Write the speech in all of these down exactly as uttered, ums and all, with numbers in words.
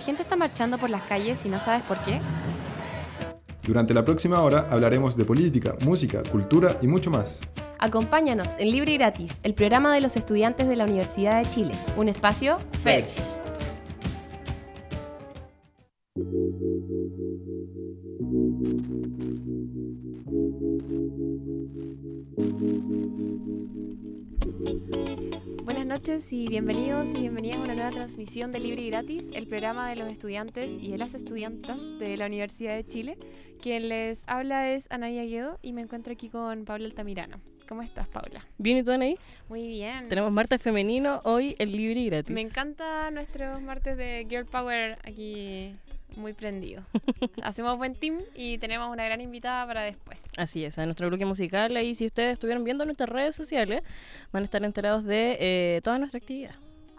gente está marchando por las calles y no sabes por qué? Durante la próxima hora hablaremos de política, música, cultura y mucho más. Acompáñanos en Libre y Gratis, el programa de los estudiantes de la Universidad de Chile. Un espacio Fetch. Buenas noches y bienvenidos y bienvenidas a una nueva transmisión de Libre y Gratis, el programa de los estudiantes y de las estudiantas de la Universidad de Chile. Quien les habla es Anaí Aguedo y me encuentro aquí con Paula Altamirano. ¿Cómo estás, Paula? Bien, ¿y tú, Anaí? Muy bien. Tenemos martes femenino hoy en Libre y Gratis. Me encanta nuestros martes de Girl Power aquí muy prendido. Hacemos buen team y tenemos una gran invitada para después. Así es, a nuestro bloque musical. Ahí, si ustedes estuvieron viendo nuestras redes sociales, van a estar enterados de eh, toda nuestra actividad.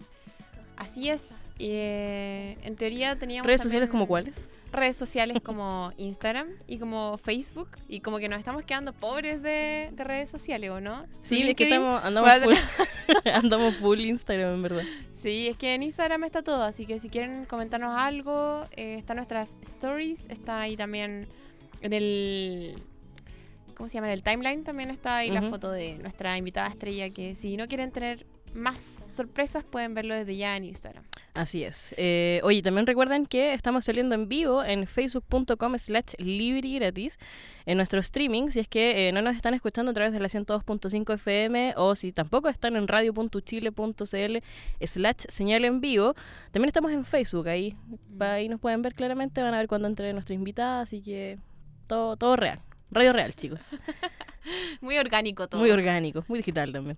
Así es. Eh, en teoría teníamos ¿Redes sociales como cuáles? Redes sociales como Instagram y como Facebook, y como que nos estamos quedando pobres de, de redes sociales, ¿o no? Sí, es que estamos, andamos, full, andamos full Instagram, en verdad. Sí, es que en Instagram está todo, así que si quieren comentarnos algo, eh, están nuestras stories, está ahí también en el... ¿Cómo se llama? En el timeline también está ahí uh-huh. la foto de nuestra invitada estrella, que si no quieren tener más sorpresas pueden verlo desde ya en Instagram. Así es. Eh, oye, también recuerden que estamos saliendo en vivo en facebook.com slash libre y gratis en nuestro streaming, si es que eh, no nos están escuchando a través de la ciento dos punto cinco F M o si tampoco están en radio.chile.cl slash señal en vivo. También estamos en Facebook, ahí, mm. ahí nos pueden ver claramente, van a ver cuando entre nuestra invitada, así que todo, todo real. Radio real, chicos. Muy orgánico todo. Muy orgánico, muy digital también.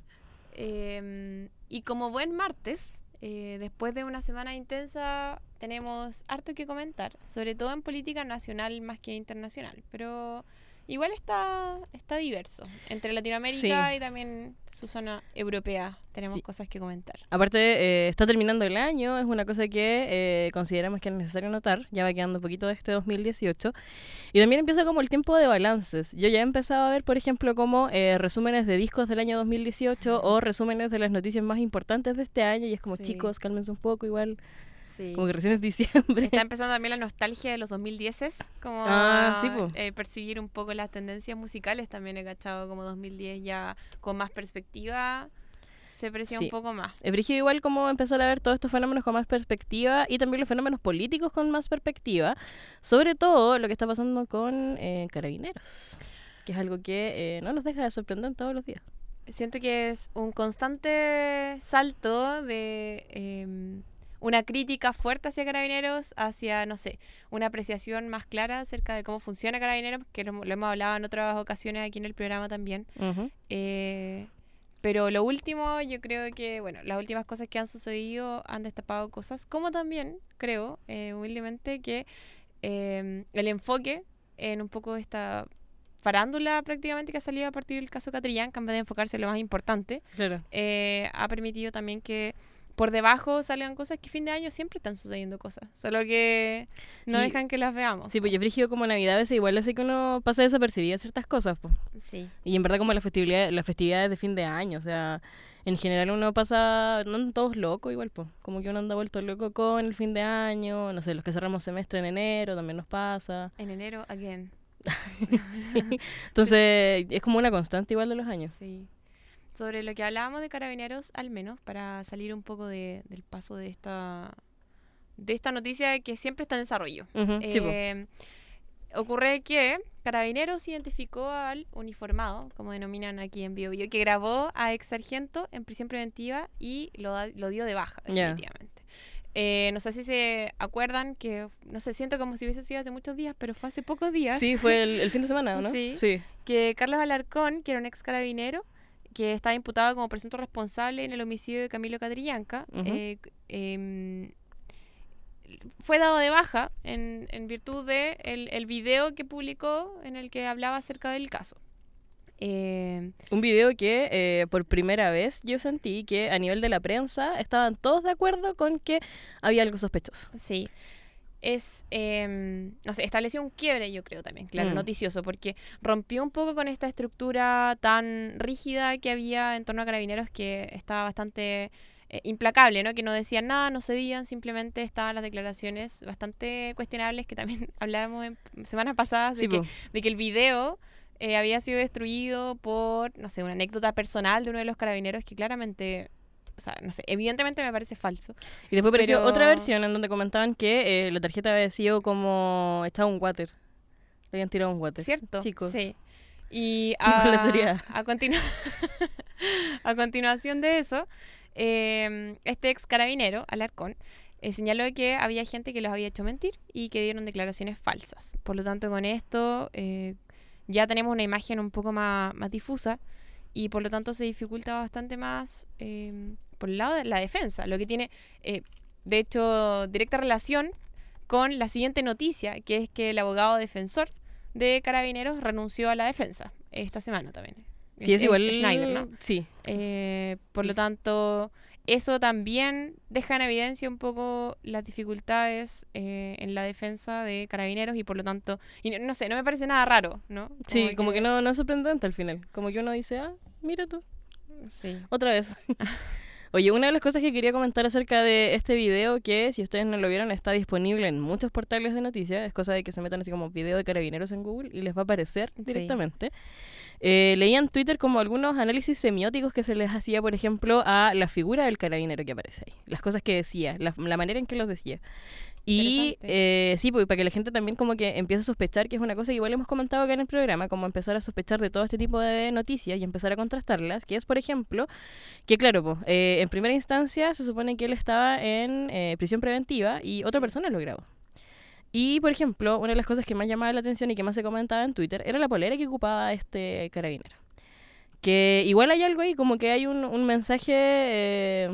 Eh, y como buen martes, eh, después de una semana intensa, tenemos harto que comentar, sobre todo en política nacional más que internacional, pero igual está, está diverso. Entre Latinoamérica sí. y también su zona europea tenemos sí. cosas que comentar. Aparte, eh, está terminando el año, es una cosa que eh, consideramos que es necesario notar, ya va quedando un poquito de este dos mil dieciocho, y también empieza como el tiempo de balances. Yo ya he empezado a ver, por ejemplo, como eh, resúmenes de discos del año dos mil dieciocho uh-huh. o resúmenes de las noticias más importantes de este año, y es como, sí. chicos, cálmense un poco, igual... Sí. Como que recién es diciembre. Está empezando también la nostalgia de los dos mil dieces, como ah, sí, eh, percibir un poco las tendencias musicales. También he cachado como dos mil diez ya con más perspectiva se aprecia sí. un poco más. Es brígido igual como empezar a ver todos estos fenómenos con más perspectiva y también los fenómenos políticos con más perspectiva, sobre todo lo que está pasando con eh, Carabineros, que es algo que eh, no nos deja de sorprender todos los días. Siento que es un constante salto de... Eh, una crítica fuerte hacia Carabineros, hacia, no sé, una apreciación más clara acerca de cómo funciona Carabineros, que lo, lo hemos hablado en otras ocasiones aquí en el programa también. Uh-huh. Eh, pero lo último, yo creo que, bueno, las últimas cosas que han sucedido han destapado cosas, como también creo, eh, humildemente, que eh, el enfoque en un poco esta farándula prácticamente que ha salido a partir del caso Catrillanca, en vez de enfocarse en lo más importante, claro. eh, ha permitido también que por debajo salgan cosas que fin de año siempre están sucediendo cosas, solo que no sí. dejan que las veamos. Sí, pues yo brígido como Navidad a veces igual hace que uno pase desapercibida ciertas cosas, pues. Sí. Y en verdad como las festividades, las festividades de fin de año, o sea, en general uno pasa, no andan todos locos igual, pues, como que uno anda vuelto loco con el fin de año, no sé, los que cerramos semestre en enero también nos pasa. En enero, again. sí. Entonces, sí. es como una constante igual de los años. Sí. Sobre lo que hablábamos de Carabineros, al menos, para salir un poco de, del paso de esta de esta noticia que siempre está en desarrollo. Uh-huh, eh, ocurre que Carabineros identificó al uniformado, como denominan aquí en Bio Bio, que grabó a ex sargento en prisión preventiva y lo, lo dio de baja, definitivamente. Yeah. Eh, no sé si se acuerdan que, no sé, siento como si hubiese sido hace muchos días, pero fue hace pocos días. Sí, fue el, el fin de semana, ¿no? Sí, sí. Que Carlos Alarcón, que era un ex carabinero, que está imputado como presunto responsable en el homicidio de Camilo Catrillanca, uh-huh. eh, eh, fue dado de baja en, en virtud de el, el video que publicó en el que hablaba acerca del caso. Eh, Un video que eh, por primera vez yo sentí que a nivel de la prensa estaban todos de acuerdo con que había algo sospechoso. Sí. Es, eh, no sé, estableció un quiebre, yo creo también, claro, mm. noticioso, porque rompió un poco con esta estructura tan rígida que había en torno a Carabineros, que estaba bastante eh, implacable, ¿no? Que no decían nada, no cedían, simplemente estaban las declaraciones bastante cuestionables que también hablábamos en semanas pasadas de, Sí, que, po. de que el video eh, había sido destruido por, no sé, una anécdota personal de uno de los carabineros que claramente, o sea, no sé, evidentemente me parece falso. Y después apareció Pero- otra versión en donde comentaban que eh, la tarjeta había sido como echado un water. Le habían tirado un water. ¿Cierto? Chicos. Sí. Y Sí, a, con la seriedad. a, continu- a continuación de eso, eh, este ex carabinero, Alarcón, eh, señaló que había gente que los había hecho mentir y que dieron declaraciones falsas. Por lo tanto, con esto eh, ya tenemos una imagen un poco más, más difusa y por lo tanto se dificulta bastante más eh, por el lado de la defensa, lo que tiene, eh, de hecho, directa relación con la siguiente noticia, que es que el abogado defensor de Carabineros renunció a la defensa esta semana también. Sí, es, igual. Schneider, ¿no? Sí. Eh, por lo tanto, eso también deja en evidencia un poco las dificultades eh, en la defensa de Carabineros y por lo tanto, y no, no sé, no me parece nada raro, ¿no? Como Sí, como que no, no es sorprendente al final. Como que uno dice, ah, mira tú, Sí. otra vez. Oye, una de las cosas que quería comentar acerca de este video, que si ustedes no lo vieron, está disponible en muchos portales de noticias, es cosa de que se metan así como video de Carabineros en Google y les va a aparecer Sí. directamente. Eh, leía en Twitter como algunos análisis semióticos que se les hacía, por ejemplo, a la figura del carabinero que aparece ahí. Las cosas que decía, la, la manera en que los decía. Y Interesante. eh, sí, pues para que la gente también como que empiece a sospechar, que es una cosa que igual hemos comentado acá en el programa, como empezar a sospechar de todo este tipo de noticias y empezar a contrastarlas, que es, por ejemplo, que claro, pues, eh, en primera instancia se supone que él estaba en eh, prisión preventiva y otra Sí. persona lo grabó. Y, por ejemplo, una de las cosas que más llamaba la atención y que más se comentaba en Twitter era la polera que ocupaba este carabinero. Que igual hay algo ahí, como que hay un, un mensaje eh,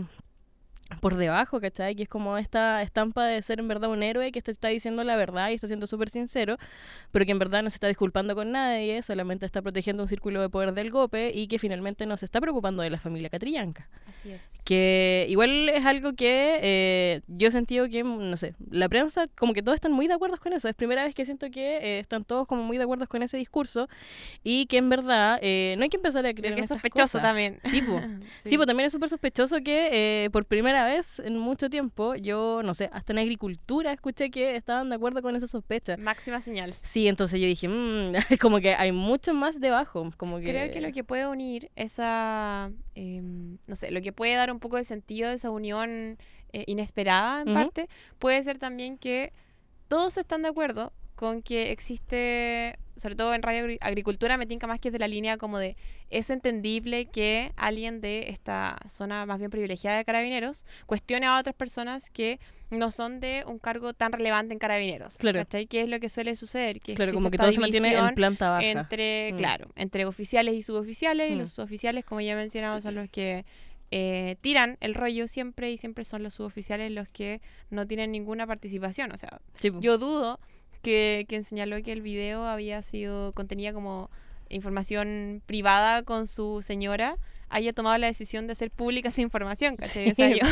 por debajo, ¿cachai? Que es como esta estampa de ser en verdad un héroe que te está diciendo la verdad y está siendo súper sincero, pero que en verdad no se está disculpando con nadie, solamente está protegiendo un círculo de poder del golpe y que finalmente no se está preocupando de la familia Catrillanca. Así es. Que igual es algo que eh, yo he sentido que, no sé, la prensa, como que todos están muy de acuerdo con eso. Es primera vez que siento que eh, están todos como muy de acuerdo con ese discurso y que en verdad eh, no hay que empezar a creer Creo que en es estas sospechoso cosas. también. Sí, po. Sí, pues también es súper sospechoso que eh, por primera vez en mucho tiempo, yo, no sé, hasta en agricultura escuché que estaban de acuerdo con esa sospecha. Máxima señal. Sí, entonces yo dije, mmm, como que hay mucho más debajo. Como que... Creo que lo que puede unir esa, eh, no sé, lo que puede dar un poco de sentido de esa unión eh, inesperada en Ujú. parte, puede ser también que todos están de acuerdo con que existe, sobre todo en Radio Agri- Agricultura, me tinca más que es de la línea como de, es entendible que alguien de esta zona más bien privilegiada de Carabineros cuestione a otras personas que no son de un cargo tan relevante en Carabineros. Claro. ¿Cachai? ¿Qué es lo que suele suceder? Que Claro, existe como que esta todo se mantiene en división planta baja. entre, Mm. claro, entre oficiales y suboficiales, y Mm. los suboficiales, como ya mencionamos, son los que eh, tiran el rollo siempre, y siempre son los suboficiales los que no tienen ninguna participación. O sea, Sí, po. yo dudo que quien señaló que el video había sido, contenía como información privada con su señora, haya tomado la decisión de hacer pública esa información, ¿cachai? O sea, Sí.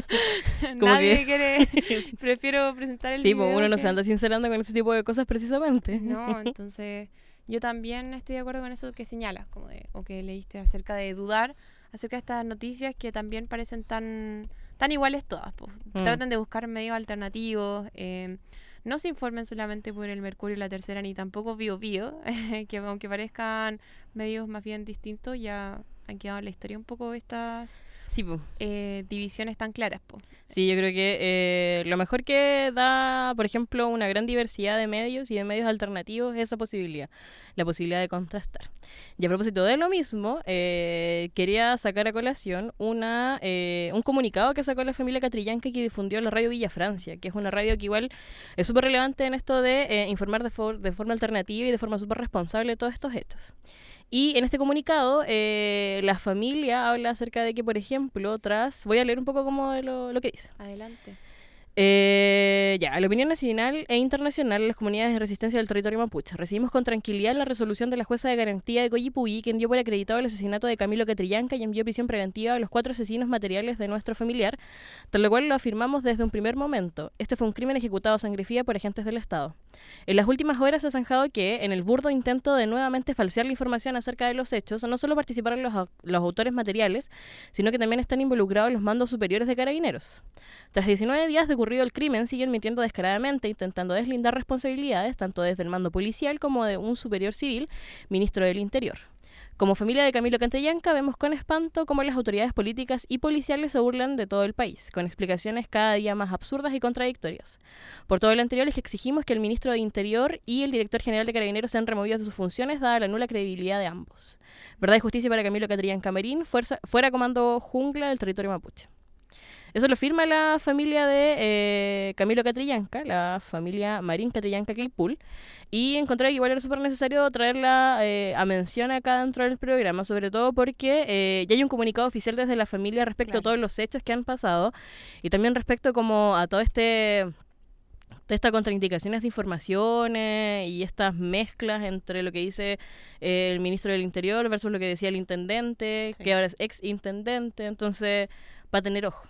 yo- Como nadie que- quiere, prefiero presentar el Sí, video. pues uno no que- se anda sincerando con ese tipo de cosas precisamente. no, entonces yo también estoy de acuerdo con eso que señalas, como de, o que leíste acerca de dudar acerca de estas noticias que también parecen tan, tan iguales todas. Pues. Mm. Traten de buscar medios alternativos, eh, no se informen solamente por el Mercurio y la Tercera, ni tampoco Bio Bio, que aunque parezcan medios más bien distintos, ya han quedado en la historia un poco estas Sí, pues. eh, divisiones tan claras. Po. Sí, yo creo que eh, lo mejor que da, por ejemplo, una gran diversidad de medios y de medios alternativos es esa posibilidad, la posibilidad de contrastar. Y a propósito de lo mismo, eh, quería sacar a colación una eh, un comunicado que sacó la familia Catrillanca que difundió la radio Villa Francia, que es una radio que igual es súper relevante en esto de eh, informar de, for- de forma alternativa y de forma súper responsable de todos estos hechos. Y en este comunicado, eh, la familia habla acerca de que, por ejemplo, tras... Voy a leer un poco como de lo, lo que dice. Adelante. Eh, ya, la opinión nacional e internacional de las comunidades de resistencia del territorio mapuche. Recibimos con tranquilidad la resolución de la jueza de garantía de Coyipulli, quien dio por acreditado el asesinato de Camilo Catrillanca y envió prisión preventiva a los cuatro asesinos materiales de nuestro familiar, tal lo cual lo afirmamos desde un primer momento. Este fue un crimen ejecutado a sangre fría por agentes del Estado. En las últimas horas se ha zanjado que, en el burdo intento de nuevamente falsear la información acerca de los hechos, no solo participaron los, los autores materiales, sino que también están involucrados los mandos superiores de Carabineros. Tras diecinueve días de ocurrido el crimen, siguen mintiendo descaradamente, intentando deslindar responsabilidades, tanto desde el mando policial como de un superior civil, ministro del Interior. Como familia de Camilo Catrillanca, vemos con espanto cómo las autoridades políticas y policiales se burlan de todo el país, con explicaciones cada día más absurdas y contradictorias. Por todo lo anterior es que exigimos que el ministro de Interior y el director general de Carabineros sean removidos de sus funciones, dada la nula credibilidad de ambos. Verdad y justicia para Camilo Catrillanca Marín, fuerza, fuera comando jungla del territorio mapuche. Eso lo firma la familia de eh, Camilo Catrillanca, la familia Marín Catrillanca Quilpul, y encontré que igual era súper necesario traerla eh, a mención acá dentro del programa, sobre todo porque eh, ya hay un comunicado oficial desde la familia respecto claro. a todos los hechos que han pasado, y también respecto como a todo este... de estas contraindicaciones de informaciones y estas mezclas entre lo que dice eh, el ministro del Interior versus lo que decía el intendente, sí. que ahora es ex intendente, entonces va a tener ojo.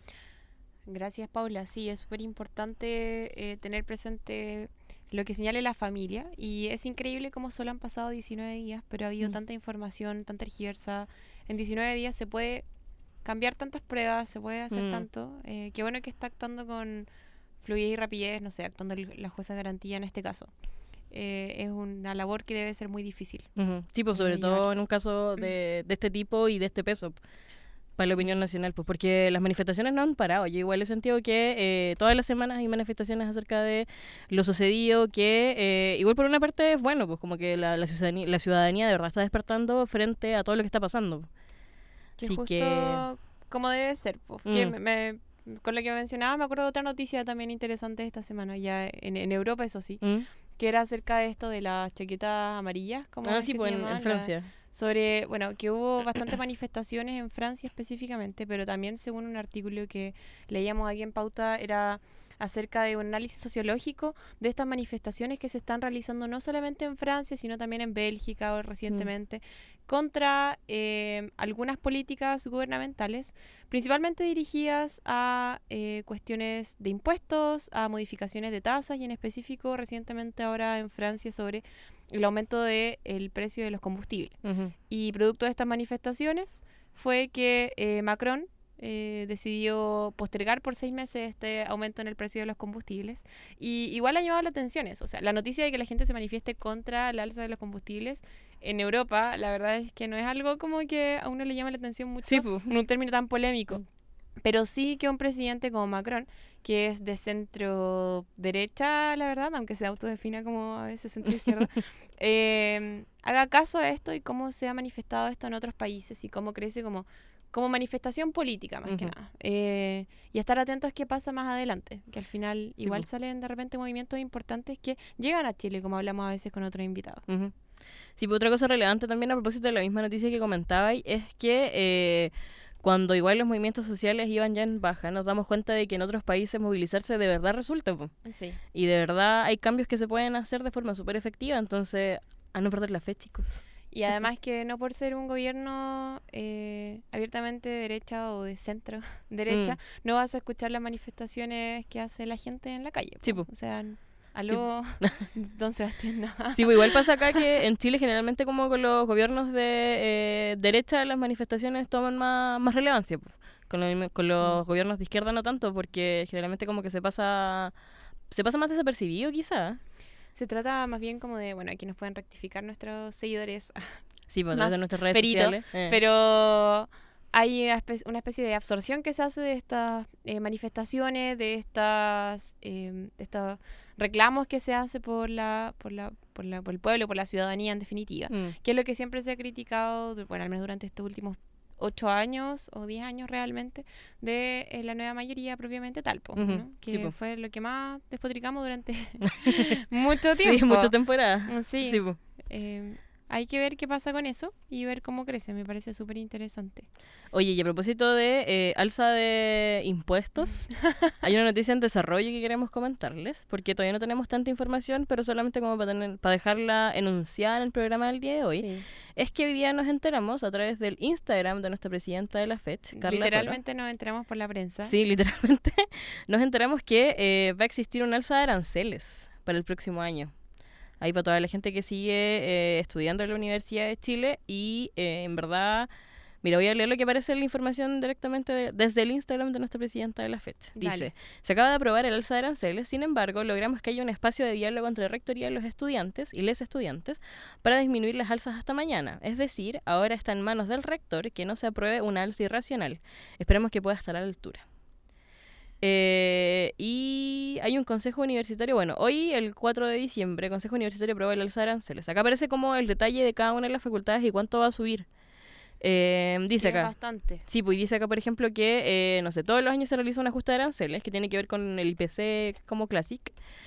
Gracias, Paula. Sí, es súper importante eh, tener presente lo que señale la familia, y es increíble cómo solo han pasado diecinueve días, pero ha habido mm. tanta información, tanta tergiversa. En diecinueve días se puede cambiar tantas pruebas, se puede hacer mm. tanto. Eh, qué bueno que está actuando con fluidez y rapidez, no sé, actuando la jueza garantía en este caso. Eh, es una labor que debe ser muy difícil. Uh-huh. Sí, pues sobre todo llevar. En un caso de, de este tipo y de este peso. Para sí. la opinión nacional, pues porque las manifestaciones no han parado. Yo igual he sentido que eh, todas las semanas hay manifestaciones acerca de lo sucedido, que eh, igual por una parte es bueno, pues como que la, la, ciudadanía, la ciudadanía de verdad está despertando frente a todo lo que está pasando. Que Así justo que... como debe ser, pues. Mm. Que me, me, con lo que mencionaba me acuerdo de otra noticia también interesante esta semana, ya en, en Europa, eso sí, mm. que era acerca de esto de las chaquetas amarillas, como ah, es sí, que pues se en, llaman, en Francia. La, sobre, bueno, que hubo bastantes manifestaciones en Francia específicamente, pero también según un artículo que leíamos aquí en Pauta, era acerca de un análisis sociológico de estas manifestaciones que se están realizando no solamente en Francia, sino también en Bélgica o recientemente, mm. contra eh, algunas políticas gubernamentales, principalmente dirigidas a eh, cuestiones de impuestos, a modificaciones de tasas, y en específico recientemente ahora en Francia sobre el aumento del de precio de los combustibles. Uh-huh. Y producto de estas manifestaciones fue que eh, Macron eh, decidió postergar por seis meses este aumento en el precio de los combustibles, y igual ha llamado la atención eso, o sea, la noticia de que la gente se manifieste contra el alza de los combustibles en Europa, la verdad es que no es algo como que a uno le llama la atención mucho, sí, pues. en un término tan polémico. Pero sí que un presidente como Macron, que es de centro derecha, la verdad, aunque se autodefina como a veces centro izquierda, eh, haga caso a esto y cómo se ha manifestado esto en otros países y cómo crece como, como manifestación política, más uh-huh. que nada. Eh, y estar atentos a qué pasa más adelante, que al final igual sí, salen de repente movimientos importantes que llegan a Chile, como hablamos a veces con otros invitados. Uh-huh. Sí, pues otra cosa relevante también a propósito de la misma noticia que comentabais es que... Eh, cuando igual los movimientos sociales iban ya en baja, nos damos cuenta de que en otros países movilizarse de verdad resulta. Po. Sí. Y de verdad hay cambios que se pueden hacer de forma súper efectiva, entonces a no perder la fe, chicos. Y además que no por ser un gobierno eh, abiertamente de derecha o de centro derecha, mm. no vas a escuchar las manifestaciones que hace la gente en la calle. Po. Sí, po. O sea... Aló, sí. Don Sebastián, no. Sí, pues igual pasa acá que en Chile generalmente como con los gobiernos de eh, derecha las manifestaciones toman más, más relevancia. Pues. Con, lo, con los sí. gobiernos de izquierda no tanto, porque generalmente como que se pasa se pasa más desapercibido quizá. Se trata más bien como de, bueno, aquí nos pueden rectificar nuestros seguidores. Sí, pues a través de nuestras redes perito, sociales. Eh. Pero... hay una especie de absorción que se hace de estas eh, manifestaciones, de estas eh, de estos reclamos que se hace por la por la por la por el pueblo, por la ciudadanía en definitiva, mm. que es lo que siempre se ha criticado, bueno, al menos durante estos últimos ocho años o diez años realmente, de eh, la nueva mayoría propiamente tal, po, uh-huh. ¿no? Que sí, po. Fue lo que más despotricamos durante mucho tiempo. Sí, mucha temporada. Sí, sí po. Eh, hay que ver qué pasa con eso y ver cómo crece. Me parece súper interesante. Oye, y a propósito de eh, alza de impuestos, hay una noticia en desarrollo que queremos comentarles, porque todavía no tenemos tanta información, pero solamente como para, tener, para dejarla enunciada en el programa del día de hoy. Sí. Es que hoy día nos enteramos a través del Instagram de nuestra presidenta de la F E C, Carla Literalmente Toro. Nos enteramos por la prensa. Sí, literalmente nos enteramos que eh, va a existir un alza de aranceles para el próximo año. Ahí para toda la gente que sigue eh, estudiando en la Universidad de Chile y eh, en verdad, mira, voy a leer lo que aparece en la información directamente de, desde el Instagram de nuestra presidenta de la fecha. Dice, Dale. se acaba de aprobar el alza de aranceles, sin embargo, logramos que haya un espacio de diálogo entre rectoría y los estudiantes y les estudiantes para disminuir las alzas hasta mañana. Es decir, ahora está en manos del rector que no se apruebe una alza irracional. Esperemos que pueda estar a la altura. Eh, y hay un consejo universitario, bueno, hoy el cuatro de diciembre, el consejo universitario aprobó el alza de aranceles. Acá aparece como el detalle de cada una de las facultades y cuánto va a subir. Eh, dice Sí, es acá. bastante. Sí, pues dice acá, por ejemplo, que, eh, no sé, todos los años se realiza un ajuste de aranceles que tiene que ver con el I P C como Classic,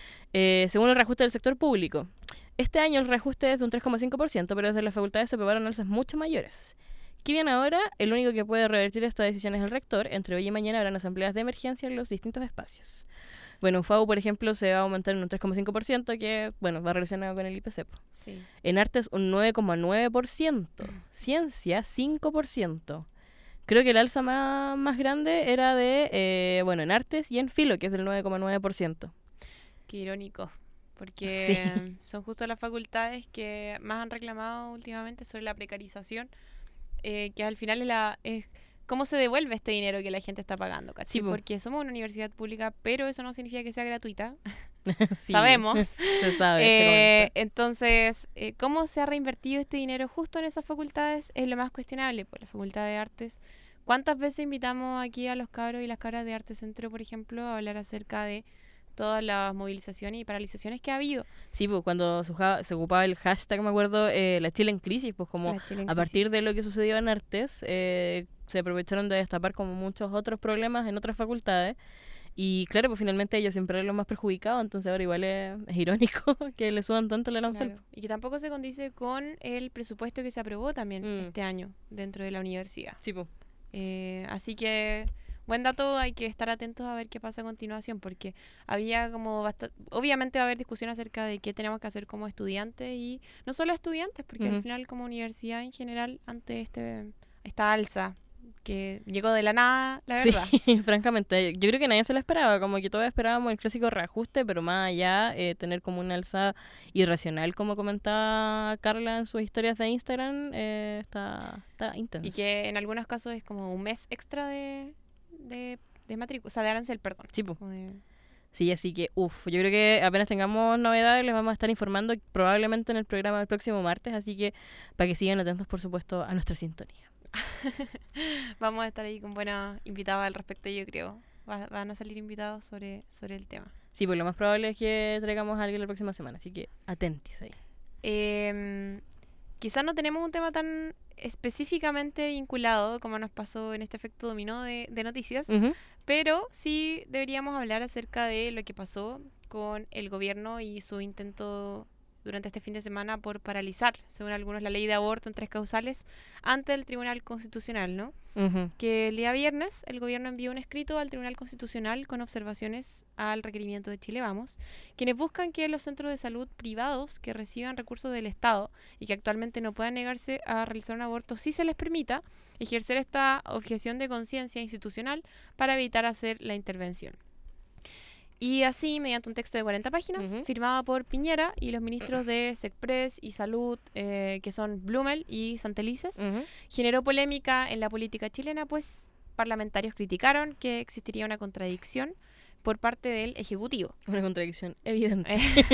eh, según el reajuste del sector público. Este año el reajuste es de un tres coma cinco por ciento, pero desde las facultades se aprobaron alzas mucho mayores. ¿Qué viene ahora? El único que puede revertir esta decisión es el rector. Entre hoy y mañana habrán asambleas de emergencia en los distintos espacios. Bueno, en F A U, por ejemplo, se va a aumentar en un tres coma cinco por ciento, que, bueno, va relacionado con el I P C. Sí. En artes, un nueve coma nueve por ciento. Ciencia, cinco por ciento. Creo que el alza más, más grande era de, eh, bueno, en artes y en filo, que es del nueve coma nueve por ciento. Qué irónico, porque Sí. son justo las facultades que más han reclamado últimamente sobre la precarización, eh, que al final es, la, es cómo se devuelve este dinero que la gente está pagando, ¿cachai? Sí, po. Porque somos una universidad pública, pero eso no significa que sea gratuita. Sí. Sabemos. Se sabe, se Eh, comenta. entonces, eh, ¿cómo se ha reinvertido este dinero justo en esas facultades? Es lo más cuestionable, pues la Facultad de Artes. ¿Cuántas veces invitamos aquí a los cabros y las cabras de Arte Centro, por ejemplo, a hablar acerca de todas las movilizaciones y paralizaciones que ha habido? Sí, pues cuando se, usaba- se ocupaba el hashtag, me acuerdo, eh, la Chile en crisis, pues como La Chile en a partir crisis. de lo que sucedió en artes, eh, se aprovecharon de destapar como muchos otros problemas en otras facultades. Y claro, pues finalmente ellos siempre eran los más perjudicados, entonces ahora igual es, es irónico que le suban tanto el arancel. Claro. Y que tampoco se condice con el presupuesto que se aprobó también Mm. este año dentro de la universidad. Sí, pues. Eh, así que, buen dato, hay que estar atentos a ver qué pasa a continuación, porque había como bastante, obviamente va a haber discusión acerca de qué tenemos que hacer como estudiantes, y no solo estudiantes, porque Ujú. al final como universidad en general, ante este esta alza que llegó de la nada, la Sí, verdad. francamente, yo creo que nadie se lo esperaba, como que todos esperábamos el clásico reajuste, pero más allá, eh, tener como una alza irracional, como comentaba Carla en sus historias de Instagram, eh, está, está intenso. Y que en algunos casos es como un mes extra de, de, de matrícula, o sea, de arancel, perdón. Sí, po. Como de- Sí, así que, uff, yo creo que apenas tengamos novedades les vamos a estar informando probablemente en el programa del próximo martes, así que para que sigan atentos, por supuesto, a nuestra sintonía. Vamos a estar ahí con buenos invitados al respecto, yo creo. Va- van a salir invitados sobre, sobre el tema. Sí, pues lo más probable es que traigamos a alguien la próxima semana, así que atentis ahí. Eh, quizás no tenemos un tema tan específicamente vinculado como nos pasó en este efecto dominó de, de noticias, Ujú. pero sí deberíamos hablar acerca de lo que pasó con el gobierno y su intento durante este fin de semana por paralizar, según algunos, la ley de aborto en tres causales ante el Tribunal Constitucional, ¿no? Ujú. Que el día viernes el gobierno envió un escrito al Tribunal Constitucional con observaciones al requerimiento de Chile Vamos, quienes buscan que los centros de salud privados que reciban recursos del Estado y que actualmente no puedan negarse a realizar un aborto, sí se les permita ejercer esta objeción de conciencia institucional para evitar hacer la intervención. Y así, mediante un texto de cuarenta páginas, Ujú. firmado por Piñera y los ministros de SECPRES y Salud, eh, que son Blumel y Santelices, Ujú. generó polémica en la política chilena, pues parlamentarios criticaron que existiría una contradicción por parte del Ejecutivo. Una contradicción evidente.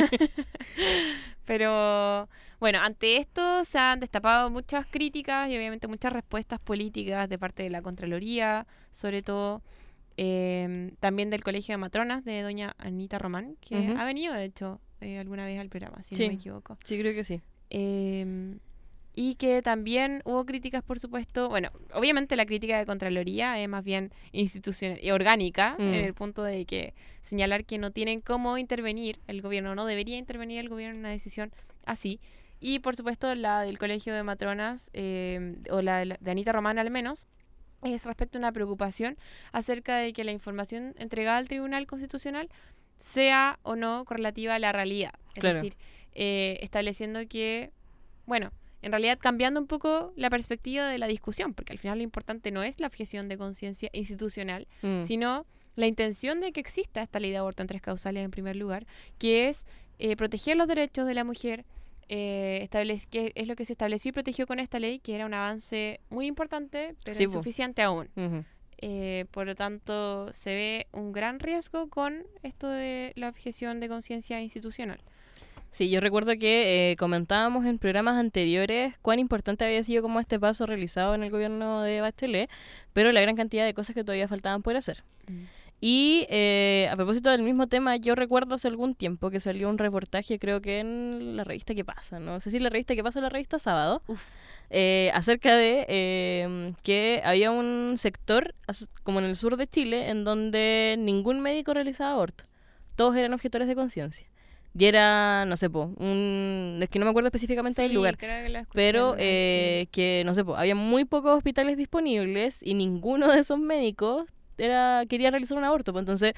Pero bueno, ante esto se han destapado muchas críticas y obviamente muchas respuestas políticas de parte de la Contraloría, sobre todo eh, también del Colegio de Matronas de doña Anita Román, que Ujú. ha venido de hecho eh, alguna vez al programa, si Sí. no me equivoco. Sí, creo que sí. Eh, y que también hubo críticas, por supuesto, bueno, obviamente la crítica de Contraloría es más bien institucional y orgánica, Mm. en el punto de que señalar que no tienen cómo intervenir, el gobierno no debería intervenir el gobierno en una decisión así. Y por supuesto la del Colegio de Matronas, eh, o la de, la de Anita Román al menos, es respecto a una preocupación acerca de que la información entregada al Tribunal Constitucional sea o no correlativa a la realidad. Es Claro. decir, eh, estableciendo que, bueno, en realidad cambiando un poco la perspectiva de la discusión, porque al final lo importante no es la objeción de conciencia institucional, Mm. sino la intención de que exista esta ley de aborto en tres causales en primer lugar, que es eh, proteger los derechos de la mujer, eh, establece, que es lo que se estableció y protegió con esta ley, que era un avance muy importante, pero Sí, po. insuficiente aún. Ujú. Eh, por lo tanto, se ve un gran riesgo con esto de la objeción de conciencia institucional. Sí, yo recuerdo que eh, comentábamos en programas anteriores cuán importante había sido como este paso realizado en el gobierno de Bachelet, pero la gran cantidad de cosas que todavía faltaban por hacer. Mm. Y eh, a propósito del mismo tema, yo recuerdo hace algún tiempo que salió un reportaje, creo que en la revista ¿Qué pasa? No sé si la revista ¿Qué pasa? O la revista Sábado, eh, acerca de eh, que había un sector, as- como en el sur de Chile, en donde ningún médico realizaba aborto. Todos eran objetores de conciencia. Y era, no sé, po, un, es que no me acuerdo específicamente del Sí, lugar, creo que lo escuché pero alguna vez, eh, que, no sé, po, había muy pocos hospitales disponibles y ninguno de esos médicos era quería realizar un aborto. Pues entonces,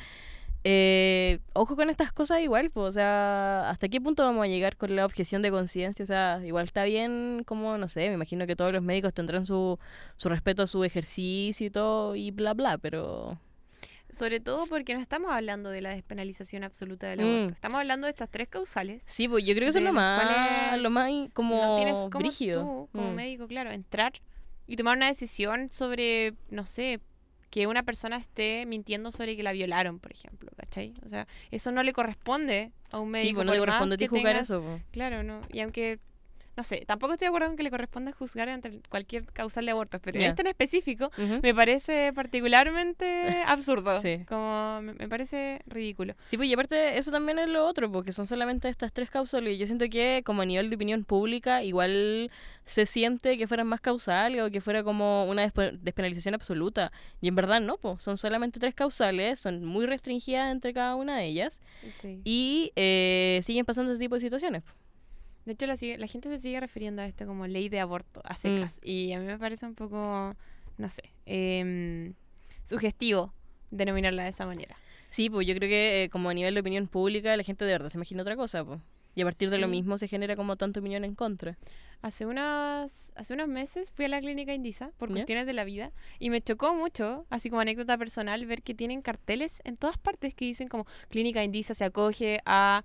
eh, ojo con estas cosas igual, pues, o sea, ¿hasta qué punto vamos a llegar con la objeción de conciencia? O sea, igual está bien, como, no sé, me imagino que todos los médicos tendrán su, su respeto a su ejercicio y todo, y bla, bla, pero... Sobre todo porque no estamos hablando de la despenalización absoluta del Mm. aborto. Estamos hablando de estas tres causales. Sí, pues yo creo que eso es de lo las más, cuales lo más in- como no tienes como brígido. tú, como Mm. médico, claro, entrar y tomar una decisión sobre, no sé, que una persona esté mintiendo sobre que la violaron, por ejemplo, ¿cachai? O sea, eso no le corresponde a un médico. Sí, pues no te por más corresponde a ti que juzgar tengas- eso, pues. Claro, no. Y aunque, no sé, tampoco estoy de acuerdo con que le corresponda juzgar entre cualquier causal de abortos, pero Ya. este en específico Ujú. me parece particularmente absurdo. Sí. Como me, me parece ridículo. Sí, pues y aparte eso también es lo otro, porque son solamente estas tres causales. Y yo siento que como a nivel de opinión pública igual se siente que fueran más causales o que fuera como una despe- despenalización absoluta. Y en verdad no, pues son solamente tres causales, son muy restringidas entre cada una de ellas Sí. y eh, siguen pasando ese tipo de situaciones. De hecho, la, sigue- la gente se sigue refiriendo a esto como ley de aborto, a secas. Y a mí me parece un poco, no sé, em, sugestivo denominarla de esa manera. Sí, pues yo creo que eh, como a nivel de opinión pública la gente de verdad se imagina otra cosa, pues. Y a partir de lo Sí. mismo se genera como tanta opinión en contra. Hace unas, hace unos meses fui a la clínica Indisa por ¿Ya? cuestiones de la vida y me chocó mucho, así como anécdota personal, ver que tienen carteles en todas partes que dicen como clínica Indisa se acoge a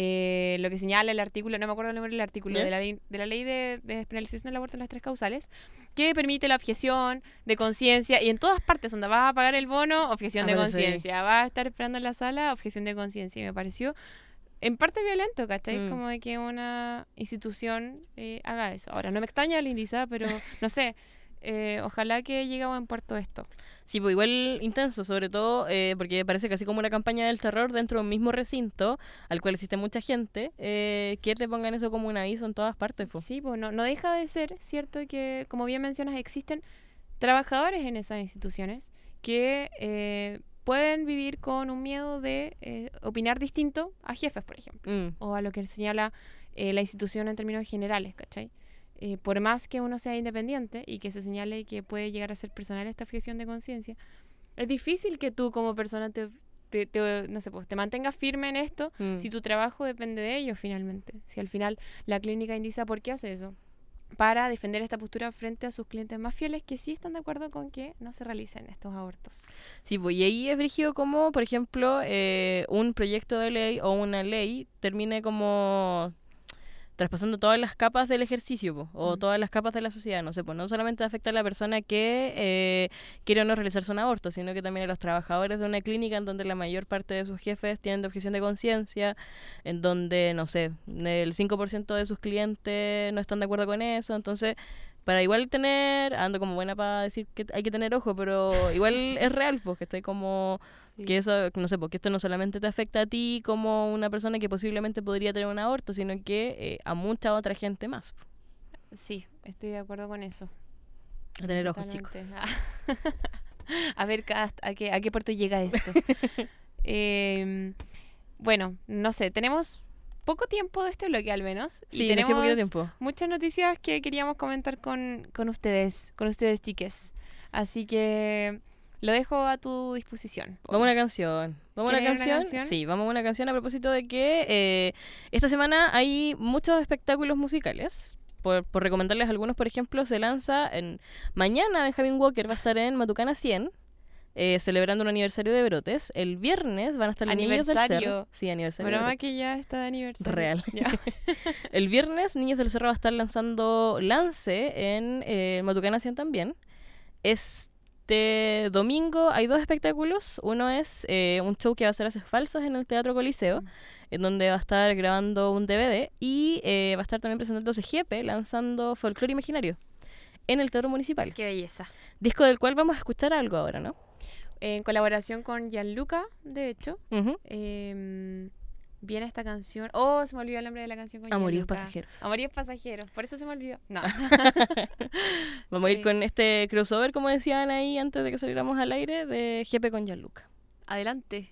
eh, lo que señala el artículo, no me acuerdo el nombre del artículo, ¿Ya? de la ley de, la ley de, de despenalización del aborto en las tres causales, que permite la objeción de conciencia y en todas partes donde vas a pagar el bono, objeción de Aparece ahí. conciencia, vas a estar esperando en la sala, objeción de conciencia y me pareció en parte violento, ¿cachai? Mm. Como de que una institución eh, haga eso. Ahora, no me extraña la Indisa, pero no sé, eh, ojalá que llegue a buen puerto esto. Sí, pues igual intenso, sobre todo eh, porque parece casi como una campaña del terror dentro de un mismo recinto al cual existe mucha gente, eh, que te pongan eso como un aviso en todas partes. Pues. Sí, pues no, no deja de ser cierto que, como bien mencionas, existen trabajadores en esas instituciones que eh, pueden vivir con un miedo de eh, opinar distinto a jefes, por ejemplo, Mm. o a lo que señala eh, la institución en términos generales, ¿cachai? Eh, por más que uno sea independiente y que se señale que puede llegar a ser personal esta objeción de conciencia, es difícil que tú como persona te, te, te- no sé, pues, te mantengas firme en esto Mm. si tu trabajo depende de ello finalmente. Si al final la clínica Indisa, ¿por qué hace eso? Para defender esta postura frente a sus clientes más fieles que sí están de acuerdo con que no se realicen estos abortos. Sí, pues y ahí es brígido como, por ejemplo, eh, un proyecto de ley o una ley termine como traspasando todas las capas del ejercicio po, o Mm. todas las capas de la sociedad, no sé, pues no solamente afecta a la persona que eh, quiere o no realizarse un aborto, sino que también a los trabajadores de una clínica en donde la mayor parte de sus jefes tienen de objeción de conciencia, en donde, no sé, el cinco por ciento de sus clientes no están de acuerdo con eso, entonces para igual tener, ando como buena para decir que hay que tener ojo, pero igual es real, pues que estoy como Sí. que eso, no sé, porque esto no solamente te afecta a ti como una persona que posiblemente podría tener un aborto, sino que eh, a mucha otra gente más. Sí, estoy de acuerdo con eso. A tener ojos, Totalmente. chicos. A ver ca- a qué, a qué puerto llega esto. Em, bueno, no sé, tenemos poco tiempo de este bloque al menos. y Sí, nos queda tenemos poquito tiempo. muchas noticias que queríamos comentar con, con ustedes, con ustedes chiques. Así que lo dejo a tu disposición. Vamos a una canción. ¿Vamos a una ¿Quieres ir a una canción? canción? Sí, vamos a una canción a propósito de que eh, esta semana hay muchos espectáculos musicales. Por, por recomendarles algunos, por ejemplo, se lanza en mañana Benjamin Walker va a estar en Matucana cien. eh, celebrando un aniversario de Brotes. El viernes van a estar los Niños del Cerro. Sí, aniversario. Broma que ya está de aniversario. Real. El viernes Niños del Cerro va a estar lanzando Lance en eh, Matucana cien también. Este domingo hay dos espectáculos. Uno es eh, un show que va a ser Haces Falsos en el Teatro Coliseo, mm. en donde va a estar grabando un D V D y eh, va a estar también presentándose Jepe lanzando Folclore Imaginario en el Teatro Municipal. Qué belleza. Disco del cual vamos a escuchar algo ahora, ¿no? En colaboración con Gianluca, de hecho. Uh-huh. Eh, viene esta canción. Oh, se me olvidó el nombre de la canción con Amoríos Gianluca. Pasajeros. Amoríos Pasajeros. Por eso se me olvidó. No. Vamos a ir eh, con este crossover, como decían ahí antes de que saliéramos al aire, de Jepe con Gianluca. Adelante.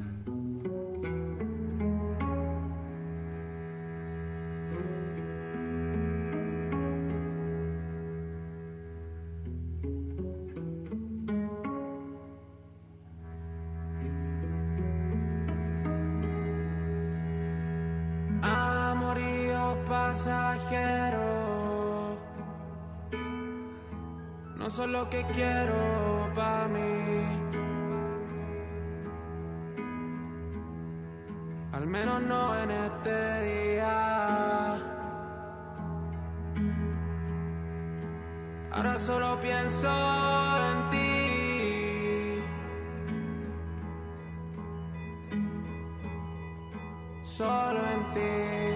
Pasajero, no son lo que quiero para mí, al menos no en este día. Ahora solo pienso en ti, solo en ti.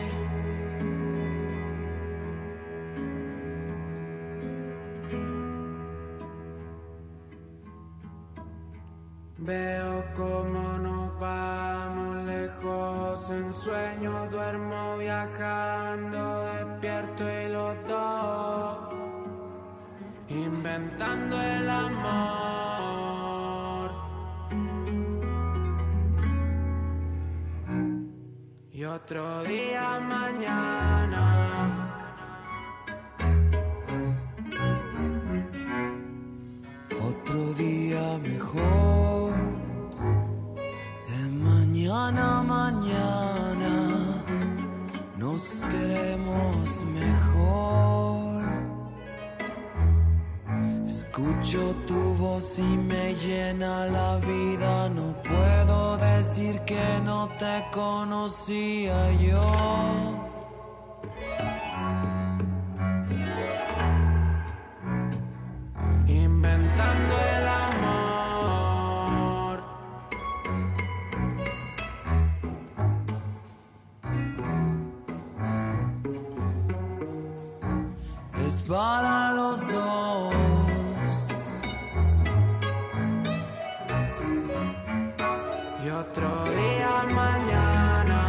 Veo cómo nos vamos lejos, en sueños duermo viajando, despierto y los dos, inventando el amor. Y otro día mañana, otro día mejor. Mañana, mañana, nos queremos mejor. Escucho tu voz y me llena la vida. No puedo decir que no te conocía yo. Inventando el amor. Para los dos, y otro día mañana,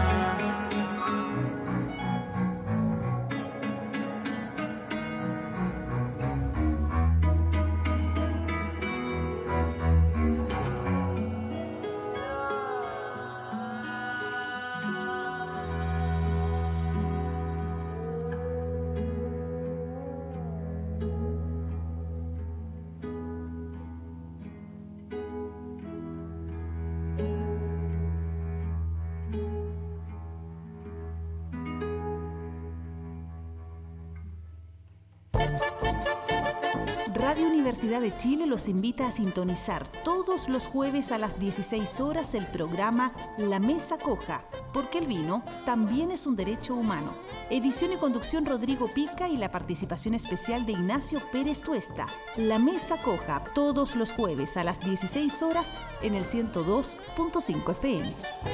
Radio Universidad de Chile los invita a sintonizar todos los jueves a las dieciséis horas el programa La Mesa Coja, porque el vino también es un derecho humano. Edición y conducción Rodrigo Pica y la participación especial de Ignacio Pérez Tuesta. La Mesa Coja, todos los jueves a las dieciséis horas en el ciento dos punto cinco F M.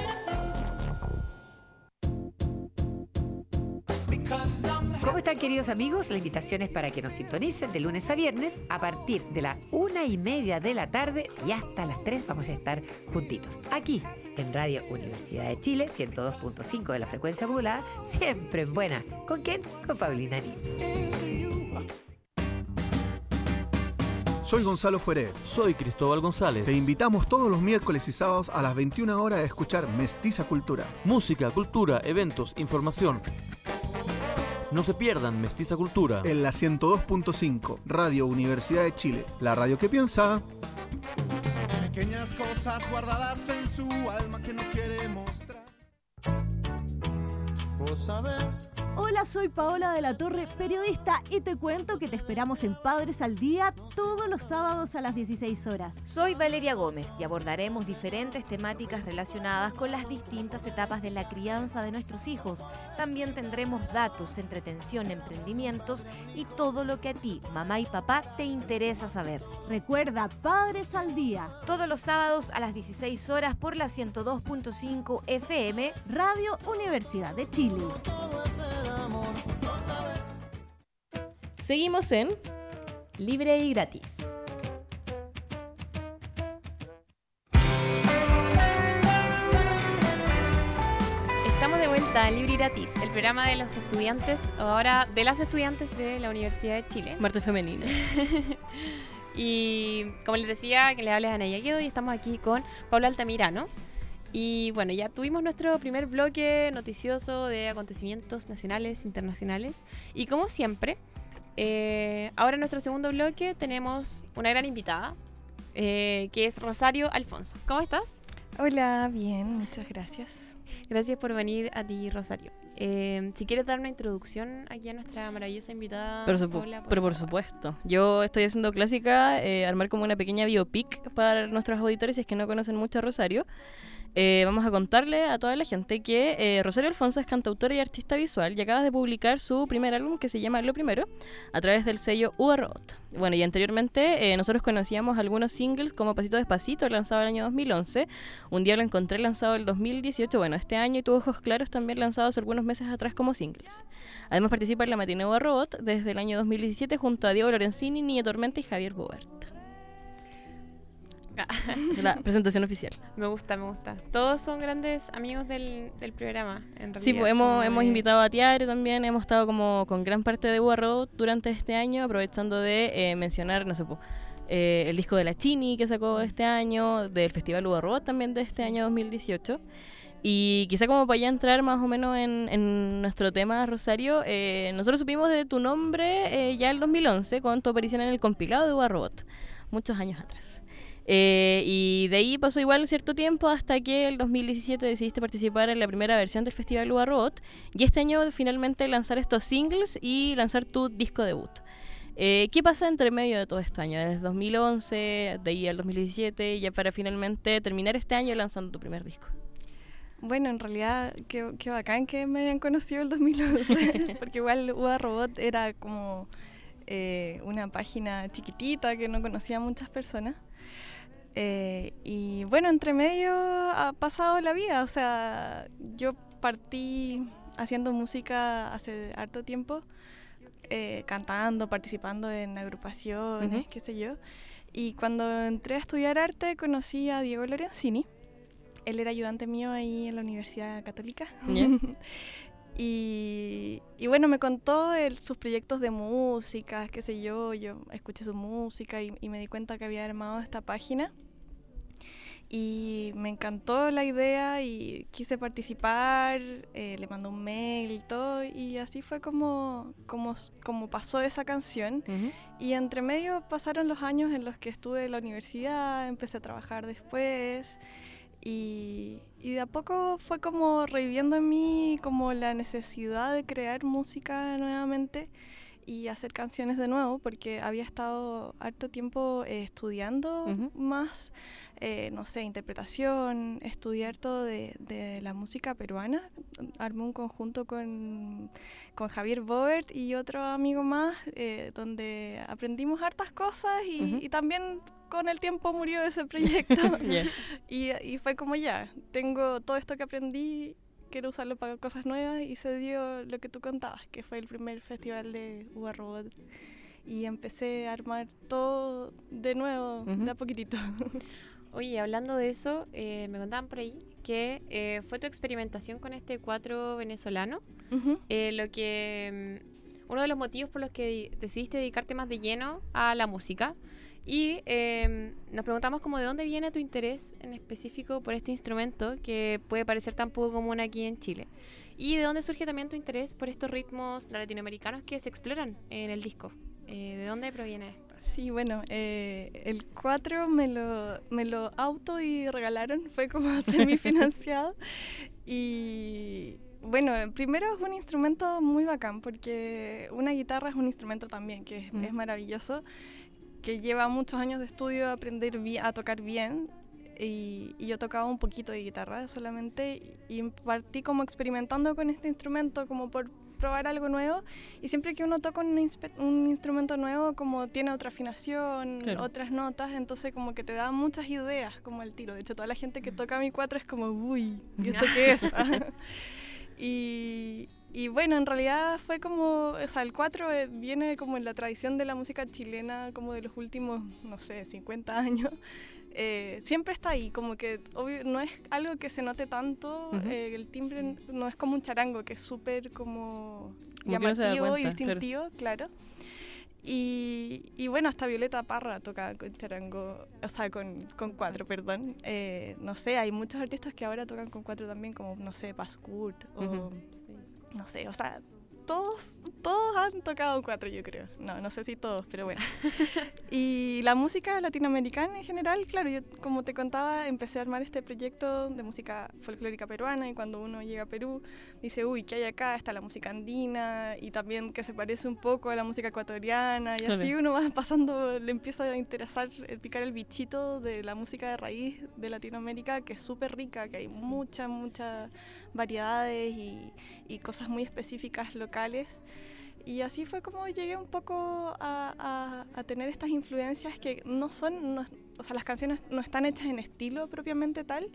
¿Cómo están, queridos amigos? La invitación es para que nos sintonicen de lunes a viernes a partir de la una y media de la tarde y hasta las tres vamos a estar juntitos. Aquí, en Radio Universidad de Chile, ciento dos punto cinco de la frecuencia modulada, siempre en buena. ¿Con quién? Con Paulina Nis. Soy Gonzalo Fueret. Soy Cristóbal González. Te invitamos todos los miércoles y sábados a las veintiuna horas a escuchar Mestiza Cultura. Música, cultura, eventos, información. No se pierdan Mestiza Cultura. En la ciento dos punto cinco, Radio Universidad de Chile. La radio que piensa. Pequeñas cosas guardadas en su alma que no quiere mostrar. Vos sabés Hola, soy Paola de la Torre, periodista, y te cuento que te esperamos en Padres al Día todos los sábados a las dieciséis horas. Soy Valeria Gómez y abordaremos diferentes temáticas relacionadas con las distintas etapas de la crianza de nuestros hijos. También tendremos datos, entretención, emprendimientos y todo lo que a ti, mamá y papá, te interesa saber. Recuerda, Padres al Día. Todos los sábados a las dieciséis horas por la ciento dos punto cinco F M, Radio Universidad de Chile. Seguimos en Libre y Gratis. Estamos de vuelta en Libre y Gratis, el programa de los estudiantes, o ahora de las estudiantes de la Universidad de Chile. Martes Femenina. Y como les decía, que le hables a Ana Yaguedo y estamos aquí con Paula Altamirano. Y bueno, ya tuvimos nuestro primer bloque noticioso de acontecimientos nacionales, internacionales. Y como siempre, eh, ahora en nuestro segundo bloque tenemos una gran invitada, eh, que es Rosario Alfonso. ¿Cómo estás? Hola, bien, muchas gracias. Gracias por venir a ti, Rosario. Eh, si quieres dar una introducción aquí a nuestra maravillosa invitada. Pero, supu- Paula, por pero por favor. supuesto. Yo estoy haciendo clásica, eh, armar como una pequeña biopic para nuestros auditores, si es que no conocen mucho a Rosario. Eh, vamos a contarle a toda la gente que eh, Rosario Alfonso es cantautora y artista visual y acaba de publicar su primer álbum que se llama Lo Primero a través del sello Uva Robot. Bueno, y anteriormente eh, nosotros conocíamos algunos singles como Pasito Despacito, lanzado el año dos mil once, Un Día Lo Encontré, lanzado el dos mil dieciocho, bueno, este año, y Tu Ojos Claros, también lanzados algunos meses atrás como singles. Además participa en la Matinee Uva Robot desde el año dos mil diecisiete junto a Diego Lorenzini, Niña Tormenta y Javier Bobert. Es la presentación oficial. Me gusta, me gusta. Todos son grandes amigos del, del programa, en realidad. Sí, pues hemos, Como hemos de- invitado a Tiare también, hemos estado como con gran parte de Uva Robot durante este año, aprovechando de eh, mencionar, no sé, pues, eh, el disco de la Chini que sacó este año, del Festival Uva Robot también de este año dos mil dieciocho. Y quizá como para ya entrar más o menos en, en nuestro tema, Rosario, eh, nosotros supimos de tu nombre eh, ya el dos mil once con tu aparición en el compilado de Uva Robot, muchos años atrás. Eh, y de ahí pasó igual un cierto tiempo hasta que el dos mil diecisiete decidiste participar en la primera versión del Festival Uva Robot y este año finalmente lanzar estos singles y lanzar tu disco debut. Eh, ¿Qué pasa entre medio de todo este año? Desde dos mil once, de ahí al dos mil diecisiete, ya para finalmente terminar este año lanzando tu primer disco. Bueno, en realidad, qué, qué bacán que me hayan conocido el dos mil once, porque igual Uva Robot era como eh, una página chiquitita que no conocía a muchas personas. Eh, y bueno, entre medio ha pasado la vida, o sea, yo partí haciendo música hace harto tiempo, eh, cantando, participando en agrupaciones, Uh-huh. qué sé yo, y cuando entré a estudiar arte conocí a Diego Lorenzini, él era ayudante mío ahí en la Universidad Católica. Yeah. Y, y bueno, me contó el, sus proyectos de música, qué sé yo, yo escuché su música y, y me di cuenta que había armado esta página. Y me encantó la idea y quise participar, eh, le mandé un mail y todo, y así fue como, como, como pasó esa canción. Uh-huh. Y entre medio pasaron los años en los que estuve en la universidad, empecé a trabajar después, y, y de a poco fue como reviviendo en mí como la necesidad de crear música nuevamente y hacer canciones de nuevo, porque había estado harto tiempo eh, estudiando Uh-huh. más, eh, no sé, interpretación, estudiar todo de, de la música peruana. Armé un conjunto con, con Javier Bobert y otro amigo más, eh, donde aprendimos hartas cosas y, Uh-huh. y también con el tiempo murió ese proyecto. Yeah. y, y fue como ya, tengo todo esto que aprendí, quiero usarlo para cosas nuevas, y se dio lo que tú contabas, que fue el primer festival de Uva Robot. Y empecé a armar todo de nuevo, Uh-huh. de a poquitito. Oye, hablando de eso, eh, me contaban por ahí que eh, fue tu experimentación con este cuatro venezolano, Uh-huh. eh, lo que mm, uno de los motivos por los que di- decidiste dedicarte más de lleno a la música. Y eh, nos preguntamos como de dónde viene tu interés en específico por este instrumento que puede parecer tan poco común aquí en Chile. Y de dónde surge también tu interés por estos ritmos latinoamericanos que se exploran en el disco. Eh, ¿De dónde proviene esto? Sí, bueno, eh, el cuatro me lo, me lo auto y regalaron, fue como semifinanciado. y, Bueno, primero es un instrumento muy bacán, porque una guitarra es un instrumento también que es, mm. es maravilloso, que lleva muchos años de estudio a aprender bi- a tocar bien, y, y yo tocaba un poquito de guitarra solamente, y partí como experimentando con este instrumento, como por probar algo nuevo, y siempre que uno toca un, inspe- un instrumento nuevo, como tiene otra afinación, claro. otras notas, entonces como que te da muchas ideas, como el tiro. De hecho, toda la gente que toca mi cuatro es como, uy, ¿y esto qué es? Y, y bueno, en realidad fue como, o sea, el cuatro eh, viene como en la tradición de la música chilena, como de los últimos, no sé, cincuenta años. Eh, siempre está ahí, como que obvio, no es algo que se note tanto, uh-huh. eh, el timbre sí. no es como un charango, que es súper como, como llamativo no y distintivo, claro. claro. Y, y bueno, hasta Violeta Parra toca con charango, o sea, con, con cuatro, perdón. Eh, no sé, hay muchos artistas que ahora tocan con cuatro también, como, no sé, Pascourt, o uh-huh. no sé, o sea, todos, todos han tocado cuatro, yo creo. No, no sé si todos, pero bueno. Y la música latinoamericana en general, claro, yo como te contaba, empecé a armar este proyecto de música folclórica peruana, y cuando uno llega a Perú, dice, uy, ¿qué hay acá? Está la música andina, y también que se parece un poco a la música ecuatoriana, y así uno va pasando, le empieza a interesar, a picar el bichito de la música de raíz de Latinoamérica, que es súper rica, que hay muchas, muchas variedades y, y cosas muy específicas locales. Y así fue como llegué un poco a, a, a tener estas influencias que no son, no, o sea, las canciones no están hechas en estilo propiamente tal,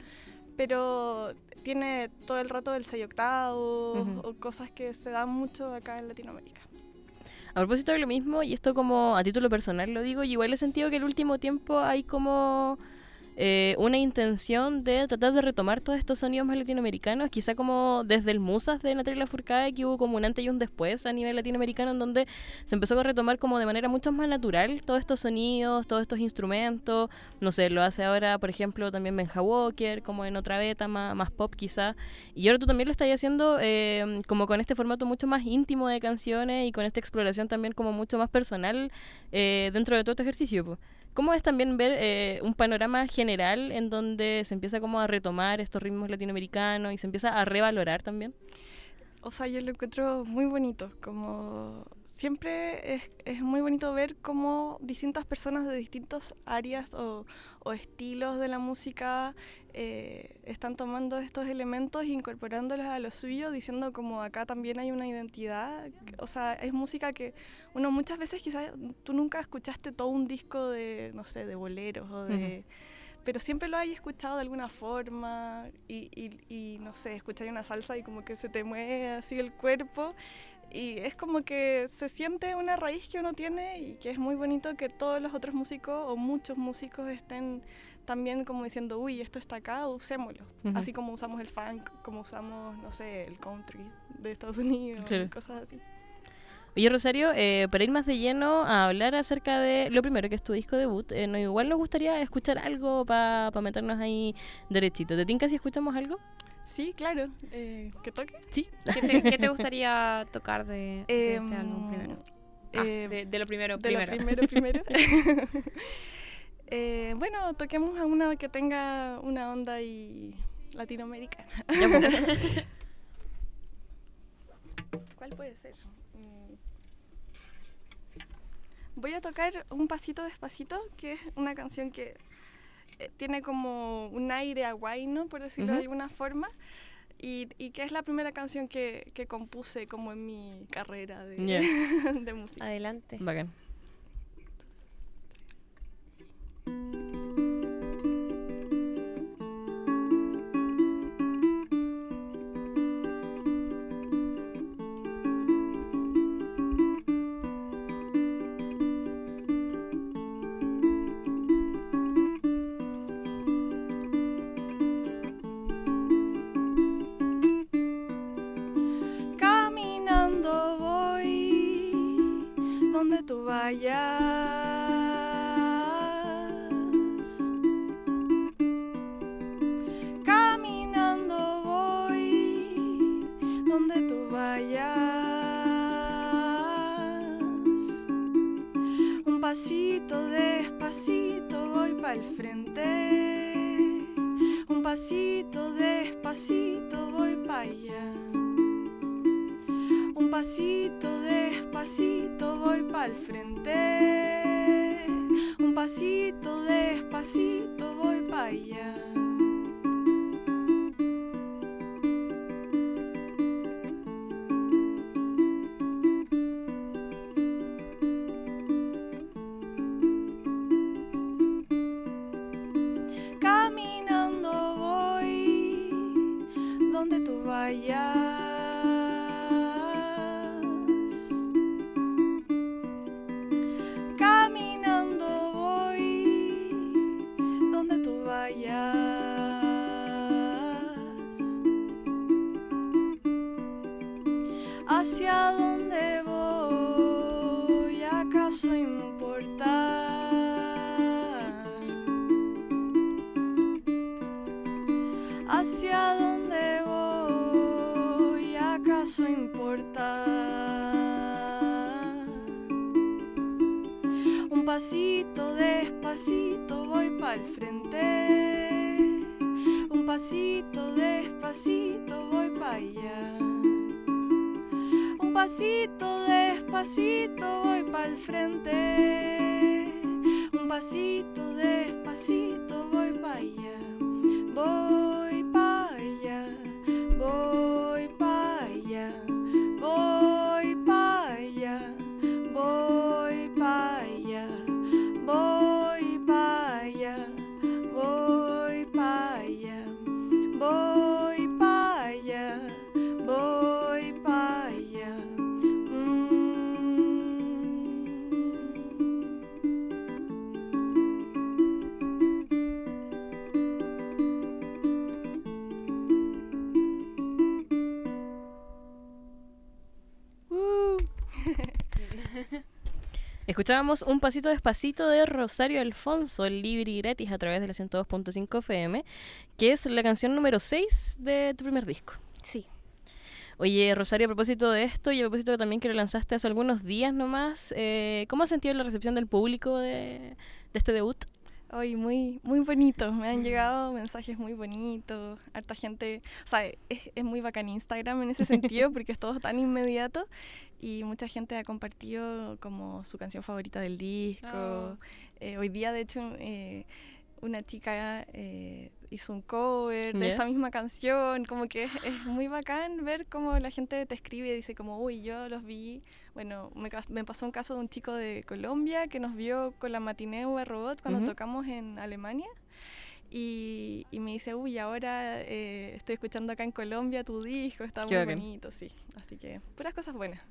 pero tiene todo el rato el seis octavos uh-huh. o cosas que se dan mucho acá en Latinoamérica. A propósito de lo mismo, y esto como a título personal lo digo, y igual he sentido que el último tiempo hay como eh, una intención de tratar de retomar todos estos sonidos más latinoamericanos, quizá como desde el Musas de Natalia Lafourcade, que hubo como un antes y un después a nivel latinoamericano, en donde se empezó a retomar como de manera mucho más natural todos estos sonidos, todos estos instrumentos. No sé, lo hace ahora, por ejemplo, también Benja Walker, como en otra beta, más, más pop quizá. Y ahora tú también lo estás haciendo eh, como con este formato mucho más íntimo de canciones y con esta exploración también como mucho más personal eh, dentro de todo este ejercicio, pues. ¿Cómo es también ver eh, un panorama general en donde se empieza como a retomar estos ritmos latinoamericanos y se empieza a revalorar también? O sea, yo lo encuentro muy bonito, como siempre es, es muy bonito ver cómo distintas personas de distintas áreas o, o estilos de la música eh, están tomando estos elementos e incorporándolos a lo suyo, diciendo como acá también hay una identidad. O sea, es música que uno muchas veces quizás tú nunca escuchaste todo un disco de, no sé, de boleros o de... Uh-huh. Pero siempre lo hay escuchado de alguna forma y, y, y no sé, escuchar una salsa y como que se te mueve así el cuerpo. Y es como que se siente una raíz que uno tiene y que es muy bonito que todos los otros músicos o muchos músicos estén también como diciendo, uy, esto está acá, usémoslo. Uh-huh. Así como usamos el funk, como usamos, no sé, el country de Estados Unidos, claro. Cosas así. Oye, Rosario, eh, para ir más de lleno a hablar acerca de lo primero que es tu disco debut, eh, no, igual nos gustaría escuchar algo para pa meternos ahí derechito. ¿Te tinca si escuchamos algo? Sí, claro. Eh, ¿Que toque? Sí. ¿Qué te, ¿Qué te gustaría tocar de, de este álbum primero? Ah, eh, de, de lo primero, de primero. De lo primero, primero. eh, bueno, toquemos a una que tenga una onda y latinoamericana. ¿Cuál puede ser? Voy a tocar Un pasito despacito, que es una canción que eh, tiene como un aire hawaiano, por decirlo uh-huh. de alguna forma, y, y que es la primera canción que, que compuse como en mi carrera de, yeah. de música. Adelante. Bacán. Tú vayas, caminando voy donde tú vayas, un pasito despacito voy pa'l frente, un pasito despacito voy pa' allá. pasito despacito voy pa'l frente, un pasito despacito voy pa' allá. Caminando voy donde tú vayas. Caminando voy donde tú vayas. ¿Hacia dónde voy? ¿Acaso importa? ¿Hacia dónde voy? ¿Acaso importa? Un pasito despacito voy pa'l frente, un pasito despacito voy pa' allá. Un pasito despacito voy pa'l frente, un pasito despacito voy pa' allá. Voy pa' allá, voy pa' allá, voy pa' allá, voy pa' allá, voy pa' allá, voy pa' allá, voy pa' allá, voy pa' allá. Escuchábamos Un pasito despacito de Rosario Alfonso, libre y gratis a través de la ciento dos punto cinco F M, que es la canción número seis de tu primer disco. Sí. Oye, Rosario, a propósito de esto y a propósito también que lo lanzaste hace algunos días nomás, eh, ¿cómo has sentido la recepción del público de, de este debut? Hoy muy, muy bonito, me han llegado mensajes muy bonitos, harta gente, o sea, es, es muy bacán Instagram en ese sentido porque es todo tan inmediato y mucha gente ha compartido como su canción favorita del disco. Oh. Eh, hoy día, de hecho, eh, una chica eh, hizo un cover de yeah. esta misma canción, como que es, es muy bacán ver cómo la gente te escribe y dice como, uy, yo los vi. Bueno, me, me pasó un caso de un chico de Colombia que nos vio con la matiné U A Robot cuando uh-huh. tocamos en Alemania y, y me dice, uy, ahora eh, estoy escuchando acá en Colombia tu disco, está Qué muy bacán. Bonito, sí. Así que puras cosas buenas.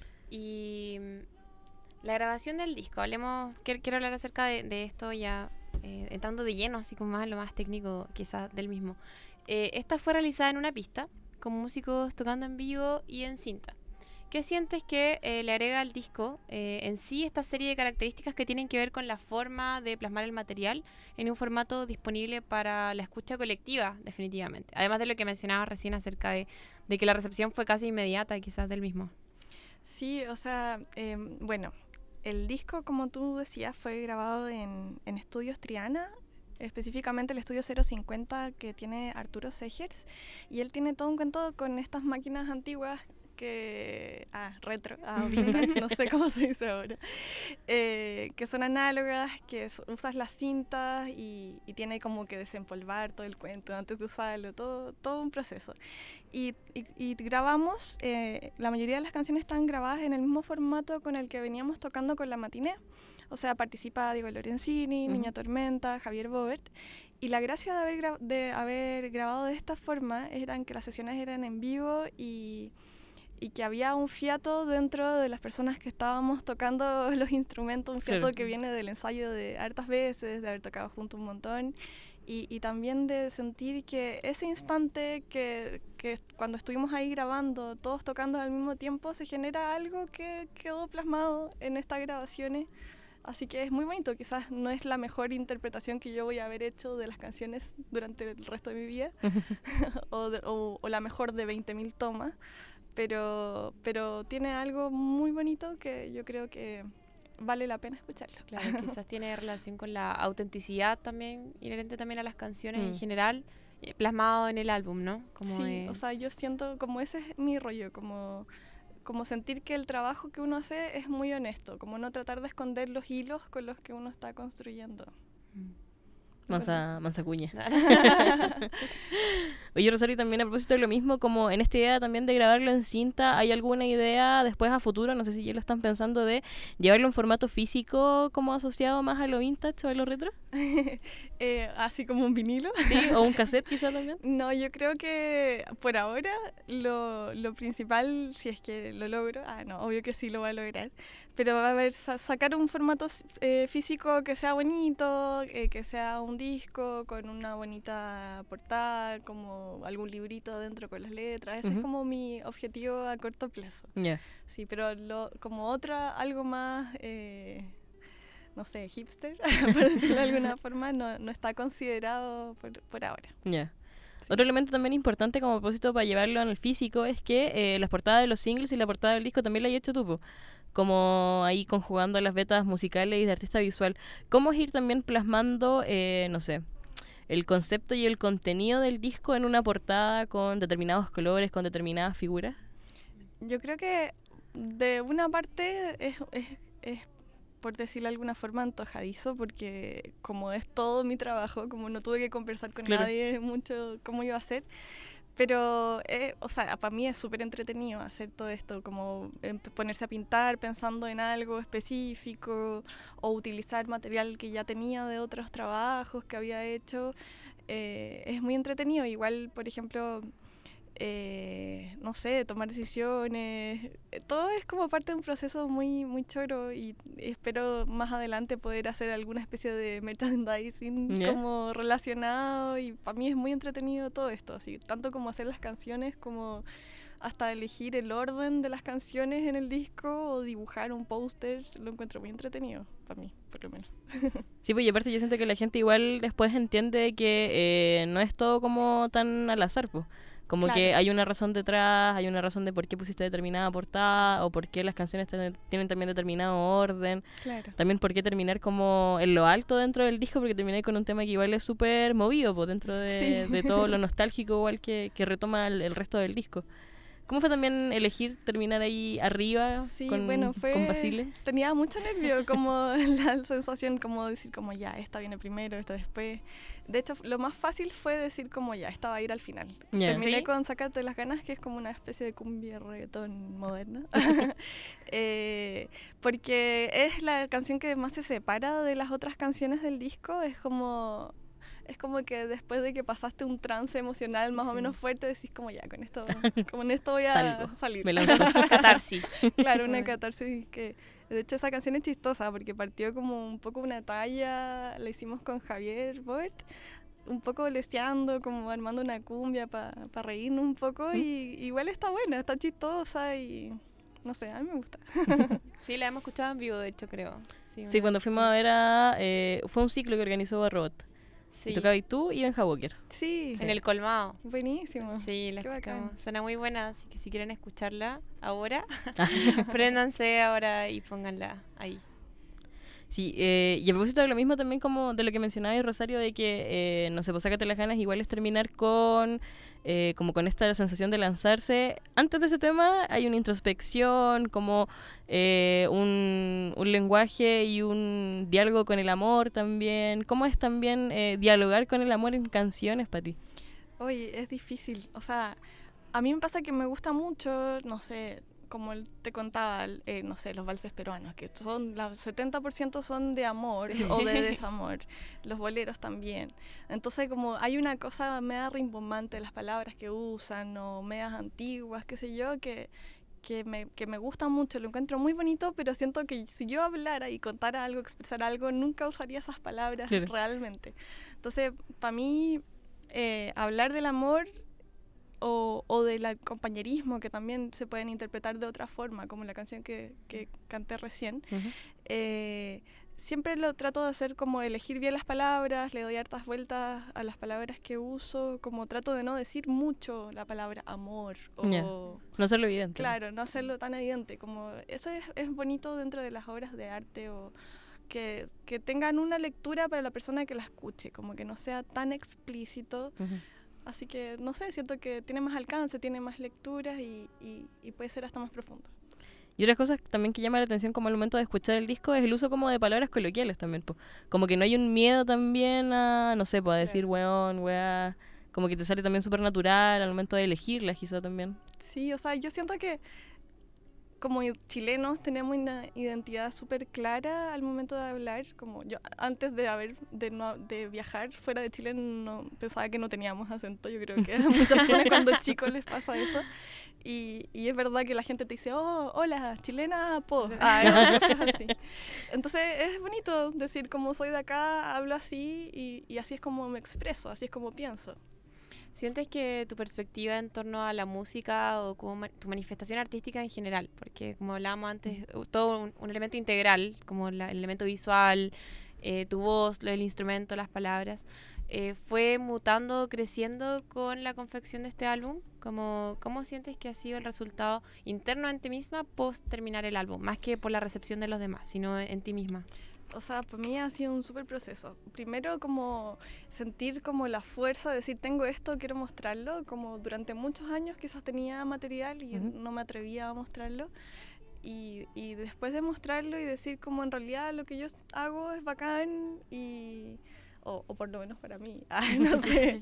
Y la grabación del disco, hablemos, quiero, quiero hablar acerca de, de esto ya eh, entrando de lleno, así como más lo más técnico quizás del mismo. Eh, esta fue realizada en una pista con músicos tocando en vivo y en cinta. ¿Qué sientes que eh, le agrega al disco eh, en sí esta serie de características que tienen que ver con la forma de plasmar el material en un formato disponible para la escucha colectiva, definitivamente? Además de lo que mencionaba recién acerca de, de que la recepción fue casi inmediata quizás del mismo. Sí, o sea, eh, bueno, el disco, como tú decías, fue grabado en, en Estudios Triana, específicamente el estudio cero cincuenta que tiene Arturo Segers, y él tiene todo un cuento con estas máquinas antiguas que, ah, retro, ah, vintage, no sé cómo se dice ahora, eh, que son análogas, que es, usas las cintas y, y tiene como que desempolvar todo el cuento antes de usarlo, todo, todo un proceso. Y, y, y grabamos, eh, la mayoría de las canciones están grabadas en el mismo formato con el que veníamos tocando con la matiné. O sea, participa Diego Lorenzini, uh-huh. Niña Tormenta, Javier Bobert. Y la gracia de haber, gra- de haber grabado de esta forma eran que las sesiones eran en vivo y, y que había un fiato dentro de las personas que estábamos tocando los instrumentos, un fiato claro. que viene del ensayo de hartas veces, de haber tocado juntos un montón. Y, y también de sentir que ese instante que, que cuando estuvimos ahí grabando, todos tocando al mismo tiempo, se genera algo que quedó plasmado en estas grabaciones. Así que es muy bonito, quizás no es la mejor interpretación que yo voy a haber hecho de las canciones durante el resto de mi vida, o, de, o, o la mejor de veinte mil tomas, pero, pero tiene algo muy bonito que yo creo que vale la pena escucharlo. Claro, quizás tiene relación con la autenticidad también, inherente también a las canciones mm. en general, plasmado en el álbum, ¿no? Como sí, de... o sea, yo siento como ese es mi rollo, como... como sentir que el trabajo que uno hace es muy honesto, como no tratar de esconder los hilos con los que uno está construyendo. Mansa, mansa cuña. Oye, Rosario, también a propósito de lo mismo, como en esta idea también de grabarlo en cinta, ¿hay alguna idea después a futuro, no sé si ya lo están pensando, de llevarlo en formato físico como asociado más a lo vintage o a lo retro? eh, así como un vinilo. Sí, o un cassette quizá también. No, yo creo que por ahora lo, lo principal, si es que lo logro, ah, no, obvio que sí lo voy a lograr, pero va a haber sa- sacar un formato eh, físico que sea bonito, eh, que sea un disco con una bonita portada, como algún librito adentro con las letras. Ese uh-huh. es como mi objetivo a corto plazo. Yeah. Sí, pero lo, como otra, algo más, eh, no sé, hipster, por decirlo de alguna forma, no, no está considerado por, por ahora. Ya. Yeah. Sí. Otro elemento también importante como propósito para llevarlo en el físico es que eh, las portadas de los singles y la portada del disco también la has hecho tú, po. Como ahí conjugando las vetas musicales y de artista visual. ¿Cómo es ir también plasmando, eh, no sé, el concepto y el contenido del disco en una portada con determinados colores, con determinadas figuras? Yo creo que de una parte es, es, es por decirlo de alguna forma, antojadizo, porque como es todo mi trabajo, como no tuve que conversar con claro. nadie mucho cómo iba a hacer, pero, eh, o sea, para mí es súper entretenido hacer todo esto, como eh, ponerse a pintar pensando en algo específico o utilizar material que ya tenía de otros trabajos que había hecho. Eh, es muy entretenido. Igual, por ejemplo, eh, no sé, tomar decisiones. Todo es como parte de un proceso muy, muy choro y espero más adelante poder hacer alguna especie de merchandising yeah. como relacionado, y para mí es muy entretenido todo esto, así tanto como hacer las canciones como hasta elegir el orden de las canciones en el disco o dibujar un póster. Lo encuentro muy entretenido para mí, por lo menos. Sí, pues y aparte yo siento que la gente igual después entiende que eh, no es todo como tan al azar, pues. Como claro. que hay una razón detrás, hay una razón de por qué pusiste determinada portada o por qué las canciones ten, tienen también determinado orden. Claro. También por qué terminar como en lo alto dentro del disco, porque terminé con un tema que igual es súper movido, pues, dentro de, sí. de todo lo nostálgico igual que, que retoma el, el resto del disco. ¿Cómo fue también elegir terminar ahí arriba sí, con, bueno, fue, con Basile? Tenía mucho nervio, como la sensación como decir como ya, esta viene primero, esta después. De hecho, lo más fácil fue decir como ya, esta va a ir al final. Yeah. Terminé ¿Sí? con Sácate las ganas, que es como una especie de cumbia reggaetón moderna. eh, porque es la canción que más se separa de las otras canciones del disco. Es como... Es como que después de que pasaste un trance emocional más sí. o menos fuerte, decís como ya, con esto, con esto voy a Salgo. salir. Me lanzo. Catarsis. Claro, una catarsis que... De hecho, esa canción es chistosa porque partió como un poco una talla, la hicimos con Javier Bort, un poco leseando, como armando una cumbia para pa reírnos un poco, ¿Mm? Y igual está buena, está chistosa y... No sé, a mí me gusta. Sí, la hemos escuchado en vivo, de hecho, creo. Sí, sí cuando fuimos a ver a... Eh, fue un ciclo que organizó Barrot. Sí. Y tocabas tú y Benja Walker. Sí. En el Colmado. Buenísimo. Sí, la escuchamos. Suena muy buena, así que si quieren escucharla ahora, préndanse ahora y pónganla ahí. Sí, eh, y a propósito de lo mismo también como de lo que mencionaba Rosario, de que, eh, no sé, pues Sácate las ganas, igual es terminar con, eh, como con esta sensación de lanzarse. Antes de ese tema hay una introspección, como eh, un, un lenguaje y un diálogo con el amor también. ¿Cómo es también eh, dialogar con el amor en canciones para ti? Oye, es difícil, o sea, a mí me pasa que me gusta mucho, no sé... Como te contaba, eh, no sé, los valses peruanos, que son el setenta por ciento son de amor sí. o de desamor, los boleros también. Entonces, como hay una cosa media rimbombante de las palabras que usan, o medias antiguas, qué sé yo, que, que, me, que me gusta mucho, lo encuentro muy bonito, pero siento que si yo hablara y contara algo, expresara algo, nunca usaría esas palabras claro. realmente. Entonces, para mí, eh, hablar del amor... O, o del compañerismo, que también se pueden interpretar de otra forma, como la canción que, que canté recién. Uh-huh. Eh, siempre lo trato de hacer como elegir bien las palabras, le doy hartas vueltas a las palabras que uso, como trato de no decir mucho la palabra amor. O, yeah. No hacerlo evidente. Claro, no hacerlo tan evidente. Como eso es, es bonito dentro de las obras de arte, o que, que tengan una lectura para la persona que la escuche, como que no sea tan explícito. Uh-huh. Así que, no sé, siento que tiene más alcance, tiene más lecturas y, y, y puede ser hasta más profundo. Y otras cosas también que llama la atención como al momento de escuchar el disco es el uso como de palabras coloquiales también, po. Como que no hay un miedo también a, no sé, po, a decir weón, weá, como que te sale también súper natural al momento de elegirlas quizá también. Sí, o sea, yo siento que como chilenos tenemos una identidad súper clara al momento de hablar. Como yo antes de haber de, no, de viajar fuera de Chile no pensaba que no teníamos acento. Yo creo que a muchas personas cuando chicos les pasa eso. Y, y es verdad que la gente te dice, oh, hola, chilena, po. Ah, cosas así. Entonces es bonito decir como soy de acá, hablo así y, y así es como me expreso, así es como pienso. ¿Sientes que tu perspectiva en torno a la música o como ma- tu manifestación artística en general, porque como hablábamos antes, todo un, un elemento integral, como la, el elemento visual, eh, tu voz, lo del instrumento, las palabras, eh, fue mutando, creciendo con la confección de este álbum? Como, ¿cómo sientes que ha sido el resultado interno en ti misma post terminar el álbum? Más que por la recepción de los demás, sino en ti misma. O sea, para mí ha sido un súper proceso. Primero como sentir como la fuerza de decir, tengo esto, quiero mostrarlo. Como durante muchos años quizás tenía material y uh-huh. no me atrevía a mostrarlo. Y, y después de mostrarlo y decir como en realidad lo que yo hago es bacán y... O, o por lo menos para mí, Ay, no sé.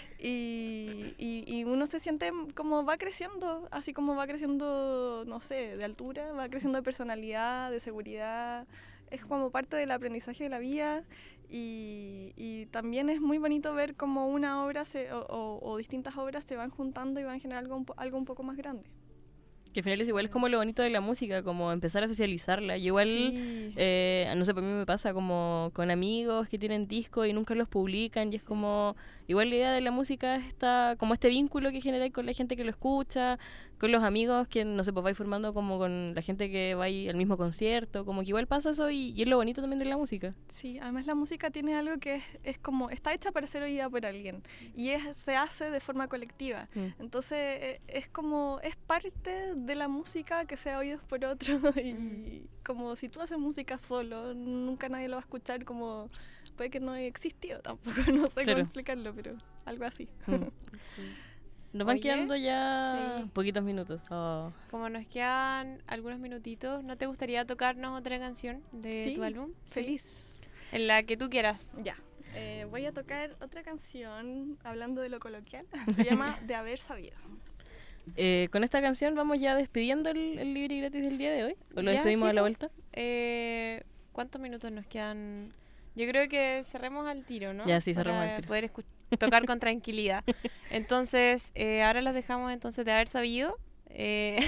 Y, y, y uno se siente como va creciendo, así como va creciendo, no sé, de altura, va creciendo de personalidad, de seguridad. Es como parte del aprendizaje de la vida y, y también es muy bonito ver cómo una obra se, o, o, o distintas obras se van juntando y van a generar algo, algo un poco más grande. Que al final es igual, es como lo bonito de la música, como empezar a socializarla. Y igual, sí. eh, no sé, para mí me pasa como con amigos que tienen discos y nunca los publican y es sí. como... Igual la idea de la música es esta, como este vínculo que genera con la gente que lo escucha, con los amigos que, no sé, pues vais formando como con la gente que va al mismo concierto, como que igual pasa eso y, y es lo bonito también de la música. Sí, además la música tiene algo que es, es como, está hecha para ser oída por alguien y es, se hace de forma colectiva. Mm. Entonces es como, es parte de la música que sea oído por otro y mm. como si tú haces música solo, nunca nadie lo va a escuchar como... Puede que no haya existido tampoco, no sé claro. cómo explicarlo, pero algo así. Mm. Sí. Nos van Oye, quedando ya sí. poquitos minutos. Oh. Como nos quedan algunos minutitos, ¿no te gustaría tocarnos otra canción de sí, tu álbum? Feliz. Sí. En la que tú quieras. Ya. Eh, voy a tocar otra canción, hablando de lo coloquial, se llama De Haber Sabido. Eh, con esta canción vamos ya despidiendo el, el libre y gratis del día de hoy. ¿O lo ya, despedimos sí, a la vuelta? Eh, ¿Cuántos minutos nos quedan? Yo creo que cerremos al tiro, ¿no? Ya, sí, cerremos Para al tiro. poder escu- tocar con tranquilidad. Entonces, eh, ahora los dejamos entonces de haber sabido eh,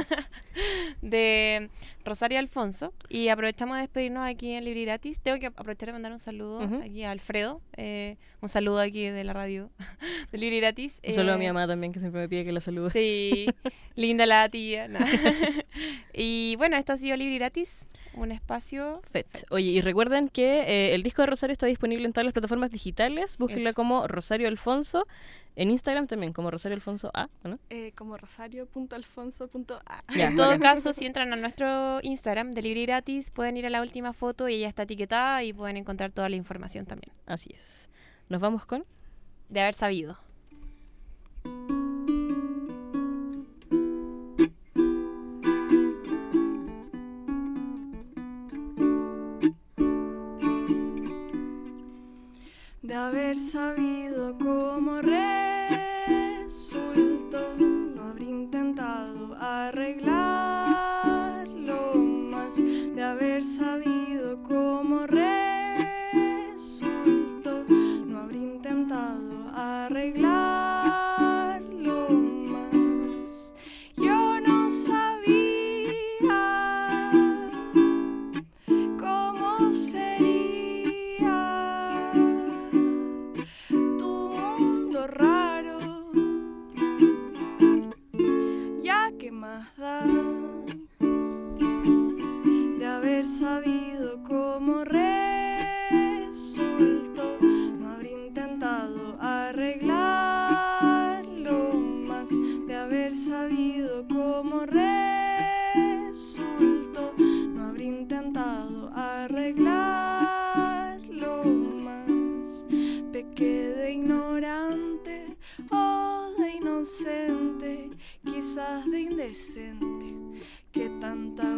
de Rosario Alfonso y aprovechamos de despedirnos aquí en Libre y Gratis. Tengo que aprovechar de mandar un saludo uh-huh. aquí a Alfredo, eh, un saludo aquí de la radio de Libre y Gratis. Un saludo eh, a mi mamá también, que siempre me pide que la salude. Sí, linda la tía. No. Y bueno, esto ha sido Libre y Gratis, un espacio Fetch. Fetch. Oye, y recuerden que eh, el disco de Rosario está disponible en todas las plataformas digitales. Búsquenla Eso. como Rosario Alfonso. En Instagram también, como Rosario Alfonso A, ¿no? Eh, como rosario punto alfonso punto a. Ya, en todo okay. caso, si entran a nuestro Instagram de Libre y Gratis, pueden ir a la última foto y ella está etiquetada y pueden encontrar toda la información también. Así es. ¿Nos vamos con? De haber sabido. De haber sabido cómo resultó, no habría intentado arreglarlo más. De haber sabido cómo resultó, no habría intentado arreglarlo más. Yo no sabía cómo sería raro, ya que más da de haber sabido cómo resultó, no habría intentado arreglarlo más. De haber sabido cómo resultó, no habría intentado arreglarlo más. Pequé de ignorante o de inocente, quizás de indecente, que tanta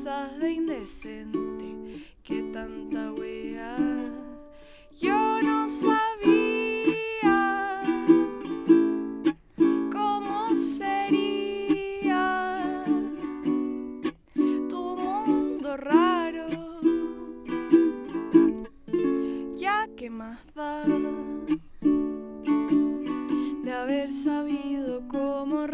pasas de indecente, que tanta wea. Yo no sabía cómo sería tu mundo raro. Ya que más da de haber sabido cómo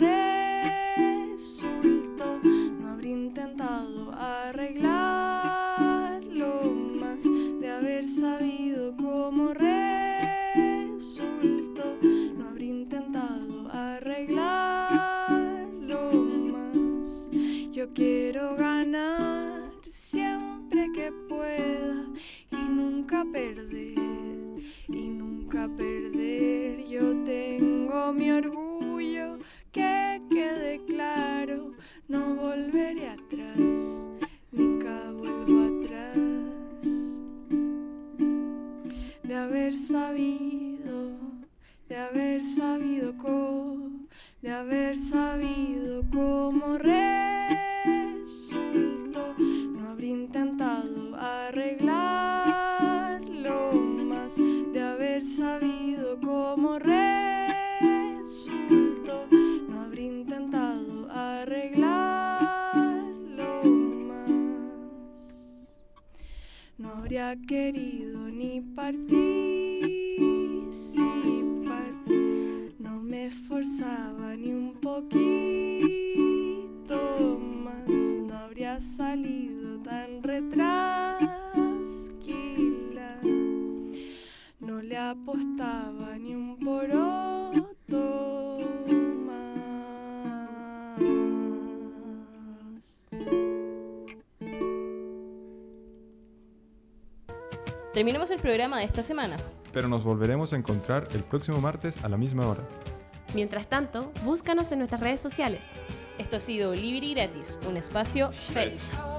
resultó, no habría intentado arreglarlo más. De haber sabido cómo resultó, no habría intentado arreglarlo más. Yo quiero ganar siempre que pueda y nunca perder, y nunca perder. Yo tengo mi orgullo, que quede claro, no volveré atrás, nunca vuelvo atrás. De haber sabido, de haber sabido cómo, de haber sabido cómo resultó, no habría intentado arreglarlo más. De haber sabido cómo resultó, no habría intentado arreglarlo más. No habría querido ni participar, no me esforzaba ni un poquito más. No habría salido tan retrasquila, no le apostaba ni un poroto más. Terminamos el programa de esta semana. Pero nos volveremos a encontrar el próximo martes a la misma hora. Mientras tanto, búscanos en nuestras redes sociales. Esto ha sido Libri Gratis, un espacio Fetch.